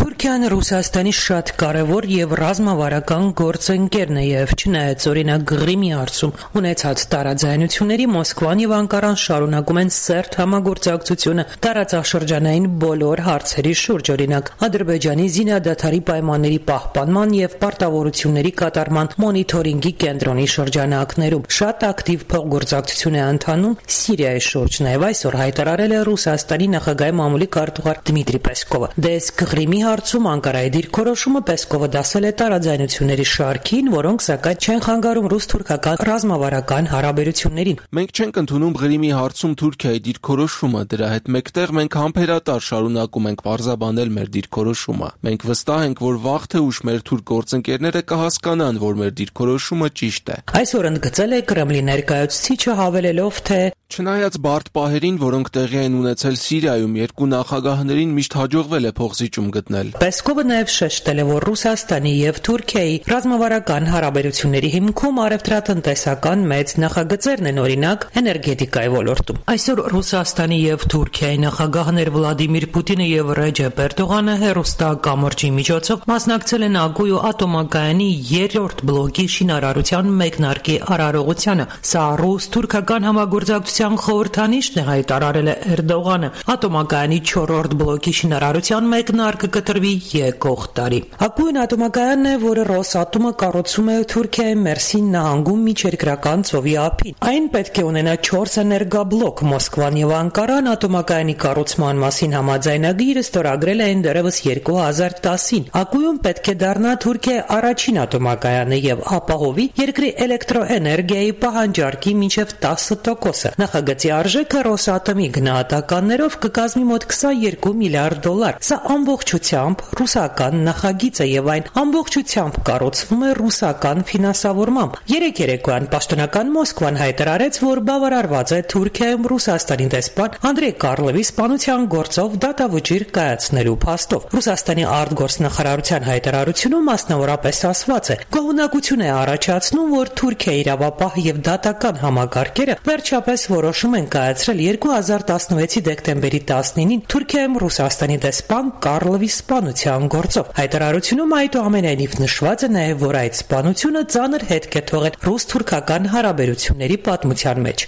Թուրքիան Ռուսաստանի շատ կարևոր եւ ռազմավարական գործընկերն է եւ չնայած օրինակ Ղրիմի հարցում ունեցած տարաձայնությունների Մոսկվան եւ Անկարան շարունակում են սերտ համագործակցությունը տարածաշրջանային բոլոր հարցերի շուրջ, օրինակ Ադրբեջանի զինադադարի պայմանների պահպանման եւ պարտավորությունների կատարման մոնիթորինգի կենտրոնի շրջանակներում։ Շատ ակտիվ փոխգործակցություն է ընթանում Սիրիայի շուրջ, նաեւ այսօր հայտարարել է Ռուսաստանի նախագահի մամուլի քարտուղար Դմիտրի Պեսկովը։ Դες Ղրիմի հարցում Անկարայի դիրքորոշումը Պեսկովը դասել է տարաձայնությունների շարքին, որոնք սակայն չեն խանգարում ռուս-թուրքական ռազմավարական հարաբերություններին։ Մենք չենք ընդունում Ղրիմի հարցում Թուրքիայի դիրքորոշումը, դրա հետ մեկտեղ մենք համբերատար շարունակում ենք պարզաբանել մեր դիրքորոշումը։ Մենք վստահ ենք, որ վաղ թե ուշ մեր թուրք գործընկերները կհասկանան, որ մեր դիրքորոշումը ճիշտ է։ Այսօր ընդգծել է Կրեմլի ներկայացուցիչը, հավելելով, թե չնայած բարդ պահերին, որոնք տեղի են ունեցել Սիրիայում, երկու նախագահներին միշտ հաջողվել է փոխզիջում գտնել։ Պեսկովը նաև շեշտել է, որ Ռուսաստանի եւ Թուրքիայի ռազմավարական հարաբերությունների հիմքում առևտրատնտեսական մեծ նախագծերն են, օրինակ էներգետիկայի ոլորտում։ Այսօր Ռուսաստանի եւ Թուրքիայի նախագահներ Վլադիմիր Պուտինը եւ Ռեջեփ Էրդողանը հեռուստակամրջի միջոցով մասնակցել են Ագույո ատոմակայանի 3-րդ բլոկի շինարարության մեկնարկի արարողությանը։ Սա ռուս-թուրքական համագործակցության խորհրդանիշն է, հայտարարել է Էրդողանը։ Ատոմակայանի 4-րդ բլոկի շինարարության մեկնարկը կտրվի եկող տարի։ Ագույն ատոմակայանն է, որը Ռոսատոմը կառուցում է Թուրքիայի Մերսին նահանգում միջերկրական ծովի ափին։ Այն պետք է ունենա 4 էներգաբլոկ։ Մոսկվան եւ Անկարան ատոմակայանի կառուցման մասին համաձայնագիրը ստորագրել էին դեռևս 2010-ին։ Ագույում պետք է դառնա Թուրքիայի առաջին ատոմակայանը եւ ապահովի երկրի էլեկտրոէներգիայի պահանջարկի մինչեւ 10%։ Նախագծի արժեքը Ռոսատոմի գնահատականներով կկազմի մոտ 22 միլիարդ դոլար։ Սա ամբողջությամբ ռուսական նախագիծ է եւ այն ամբողջությամբ կառուցվում է ռուսական ֆինանսավորմամբ։ Երեկոյան պաշտոնական Մոսկվան հայտարարեց, որ բավարարված է Թուրքիայում Ռուսաստանի դեսպան Անդրեյ Կարլովի սպանության գործով դատավճիռ կայացնելու փաստով։ Ռուսաստանի արտգործնախարարության հայտարարությունում մասնավորապես ասված է. «Գոհունակություն է առաջացնում, որ Թուրքիայի իրավապահ եւ դատական համակարգերը վերջապես որոշում են կայացրել 2016-ի դեկտեմբերի 19-ին Թուրքիայում Ռուսաստանի դեսպան Կարլովի սպանության գործով»։ Հայտարարությունում այդուամենայնիվ նշված է նաև, որ այդ սպանությունը ծանր հետք է թողել ռուս-թուրքական հարաբերությունների պատմության մեջ։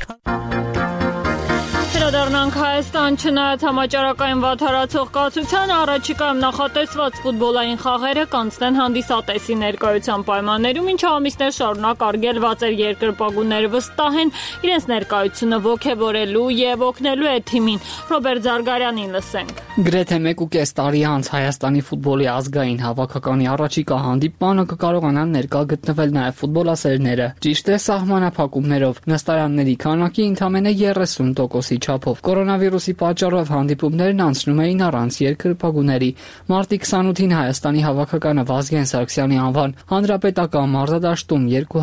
Վերադառնանք Հայաստան, չնայած համաճարակային վատթարացող կացության, առաջիկայում նախատեսված ֆուտբոլային խաղերը կանցնեն հանդիսատեսի ներկայության պայմաններում, ինչը ամիսներ շարունակ արգելված էր երկրպագուները վստահ են իրենց ներկայությունը ոգևորելու եւ օգնելու է թիմին։ Ռոբերտ Զարգարյանին լսենք։ Գրեթե 1.5 տարի անց Հայաստանի ֆուտբոլի ազգային հավաքականի առաջիկա հանդիպմանը կկարողանան ներկա գտնվել նաև ֆուտբոլասերները։ Ճիշտ է, սահմանափակումներով նստարանների քանակի ընդամենը 30%-ի չափով։ Կորոնավիրուսի պատճառով հանդիպումներն անցնում էին առանց երկրպագուների։ Մարտի 28-ին Հայաստանի հավաքականը Վազգեն Սարգսյանի անվան հանրապետական մարզադաշտում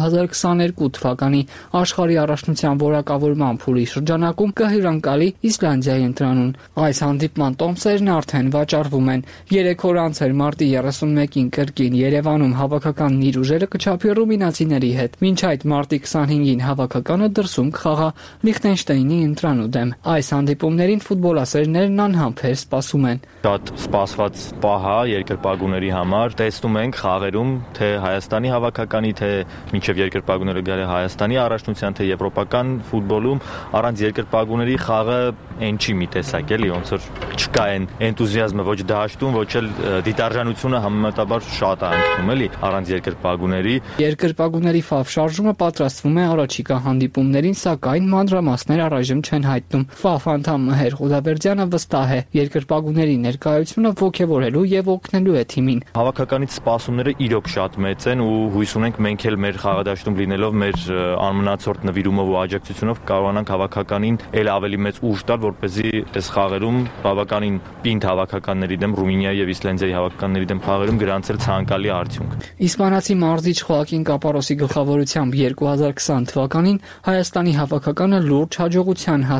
2022 թվականի աշխարհի առաջնության որակավորման փուլի շրջանակում կհյուրընկալի Իսլանդիայի ընտրանուն։ Այս հանդիպման տոմսերն արդեն վաճառվում են։ 3 օր անց էր մարտի 31-ին կրկին Երևանում հավաքականն իր ուժերը կչափի ռումինացիների հետ։ Մինչ այդ մարտի 25-ին հավաքականը դրսում կխաղա Լիխտենշտեյնի ընտրանու դեմ։ Այս հանդիպումներին ֆուտբոլասերներն անհամբեր սպասում են։ Շատ սպասված պահ է երկրպագուների համար։ Տեսնում ենք խաղերում, թե Հայաստանի հավաքականի, թե մինչև երկրպագուները գալի Հայաստանի առաջնության, թե եվրոպական ֆուտբոլում առանց երկրպագուների խաղը այն չի մի տեսակ, էլի, ոնց որ չկա այն էնտուզիազմը ոչ դաշտում, ոչ էլ դիտարժանությունը համեմատաբար շատ է անկնում, էլի, առանց երկրպագուների։ Երկրպագուների ֆավ շարժումը պատրաստվում է առաջիկա հանդիպումներին, սակայն մանրամասներ առայժմ չեն հայտնում։ ՖԱՖ անդամ Մհեր Ղուդաբերդյանը վստահ է, երկրպագուների ներկայությունը ոգևորելու եւ օգնելու է թիմին։ Հավաքականից սպասումները իրոք շատ մեծ են ու հույս ունենք մենք էլ մեր խաղադաշտում լինելով մեր անմնացորդ նվիրումով ու աջակցությունով կարողանանք հավաքականին էլ ավելի մեծ ուժ տալ, որպեսզի այս խաղերում բավականին պինդ հավաքականների դեմ, Ռումինիայի եւ Իսլանդիայի հավաքականների դեմ խաղերում գրանցել ցանկալի արդյունք։ Իսպանացի մարզիչ Խոակին Կապարոսի գլխավորությամբ 2020 թվականին Հայաստանի հավաքականը լուրջ հաջողության հասավ։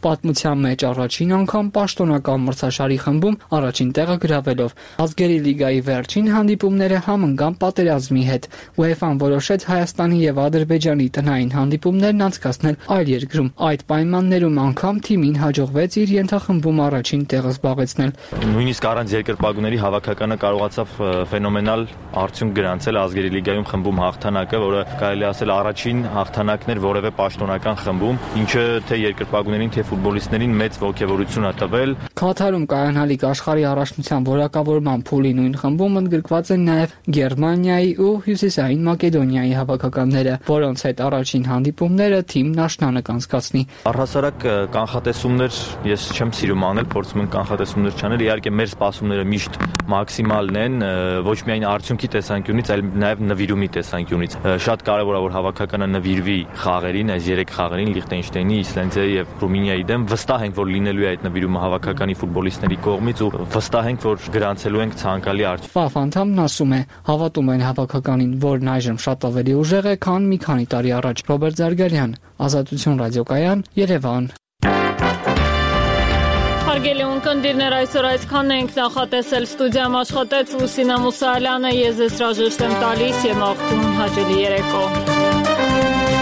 Պատմության մեջ առաջին անգամ պաշտոնական մրցաշարի խմբում առաջին տեղը գրավելով։ Ազգերի լիգայի վերջին հանդիպումները համընկան պատերազմի հետ։ UEFA-ն որոշեց Հայաստանի եւ Ադրբեջանի տնային հանդիպումներն անցկացնել այլ երկրում։ Այդ պայմաններում անգամ թիմին հաջողվեց իր ենթախմբում առաջին տեղը զբաղեցնել։ Նույնիսկ առանց երկրպագուների հավաքականը կարողացավ ֆենոմենալ արդյունք գրանցել ազգերի լիգայում խմբում հաղթանակը, որը կարելի ասել առաջին հաղթանակն էր որևէ պաշտոնական խմբում, ինչը թե երկրպագուներին, թե ֆուտբոլիստներին մեծ ոգևորություն է տվել։ Քաթարում կայանալիք աշխարհի առաջնության որակավորման փուլի նույն խմբում ընդգրկված են նաև Գերմանիայի ու Հյուսիսային Մակեդոնիայի հավաքականները, որոնց հետ առաջին հանդիպումները թիմն աշնանը կանցկացնի։ Առհասարակ կանխատեսումներ ես չեմ սիրում անել, փորձում եմ կանխատեսումներ չանել։ Իհարկե մեր սպասումները միշտ մաքսիմալն են, ոչ միայն արդյունքի տեսանկյունից, այլ նաև նվիրումի տեսանկյունից։ Շատ կարևոր է որ հավաքականը նվիրվի խաղերին, այս 3 խաղերին Լիխտենշտեյնի, Իսլանդիայի եւ Ռումինիայի դեմ։ Վստահ ենք, որ լինելու է այդ նվիրումը հավաքականի ֆուտբոլիստների կողմից ու վստահ ենք, որ գրանցելու ենք ցանկալի արդյունք։ ՖԱՖ անդամն ասում է, հավատում են հավաքականին, որն այժմ շատ ավելի ուժեղ է, քան մի քանի տարի առաջ։ Ռոբերտ Զարգարյան, Ազատություն ռադիոկայան, Երևան։ Հարգելի ունկնդիրներ, այսօր այսքանն ենք նախատեսել, ստուդիայում աշխատեց Լուսինե Մուսայելյանը, ես հրաժեշտ եմ տալիս եւ մաղթում հաճելի երեկո։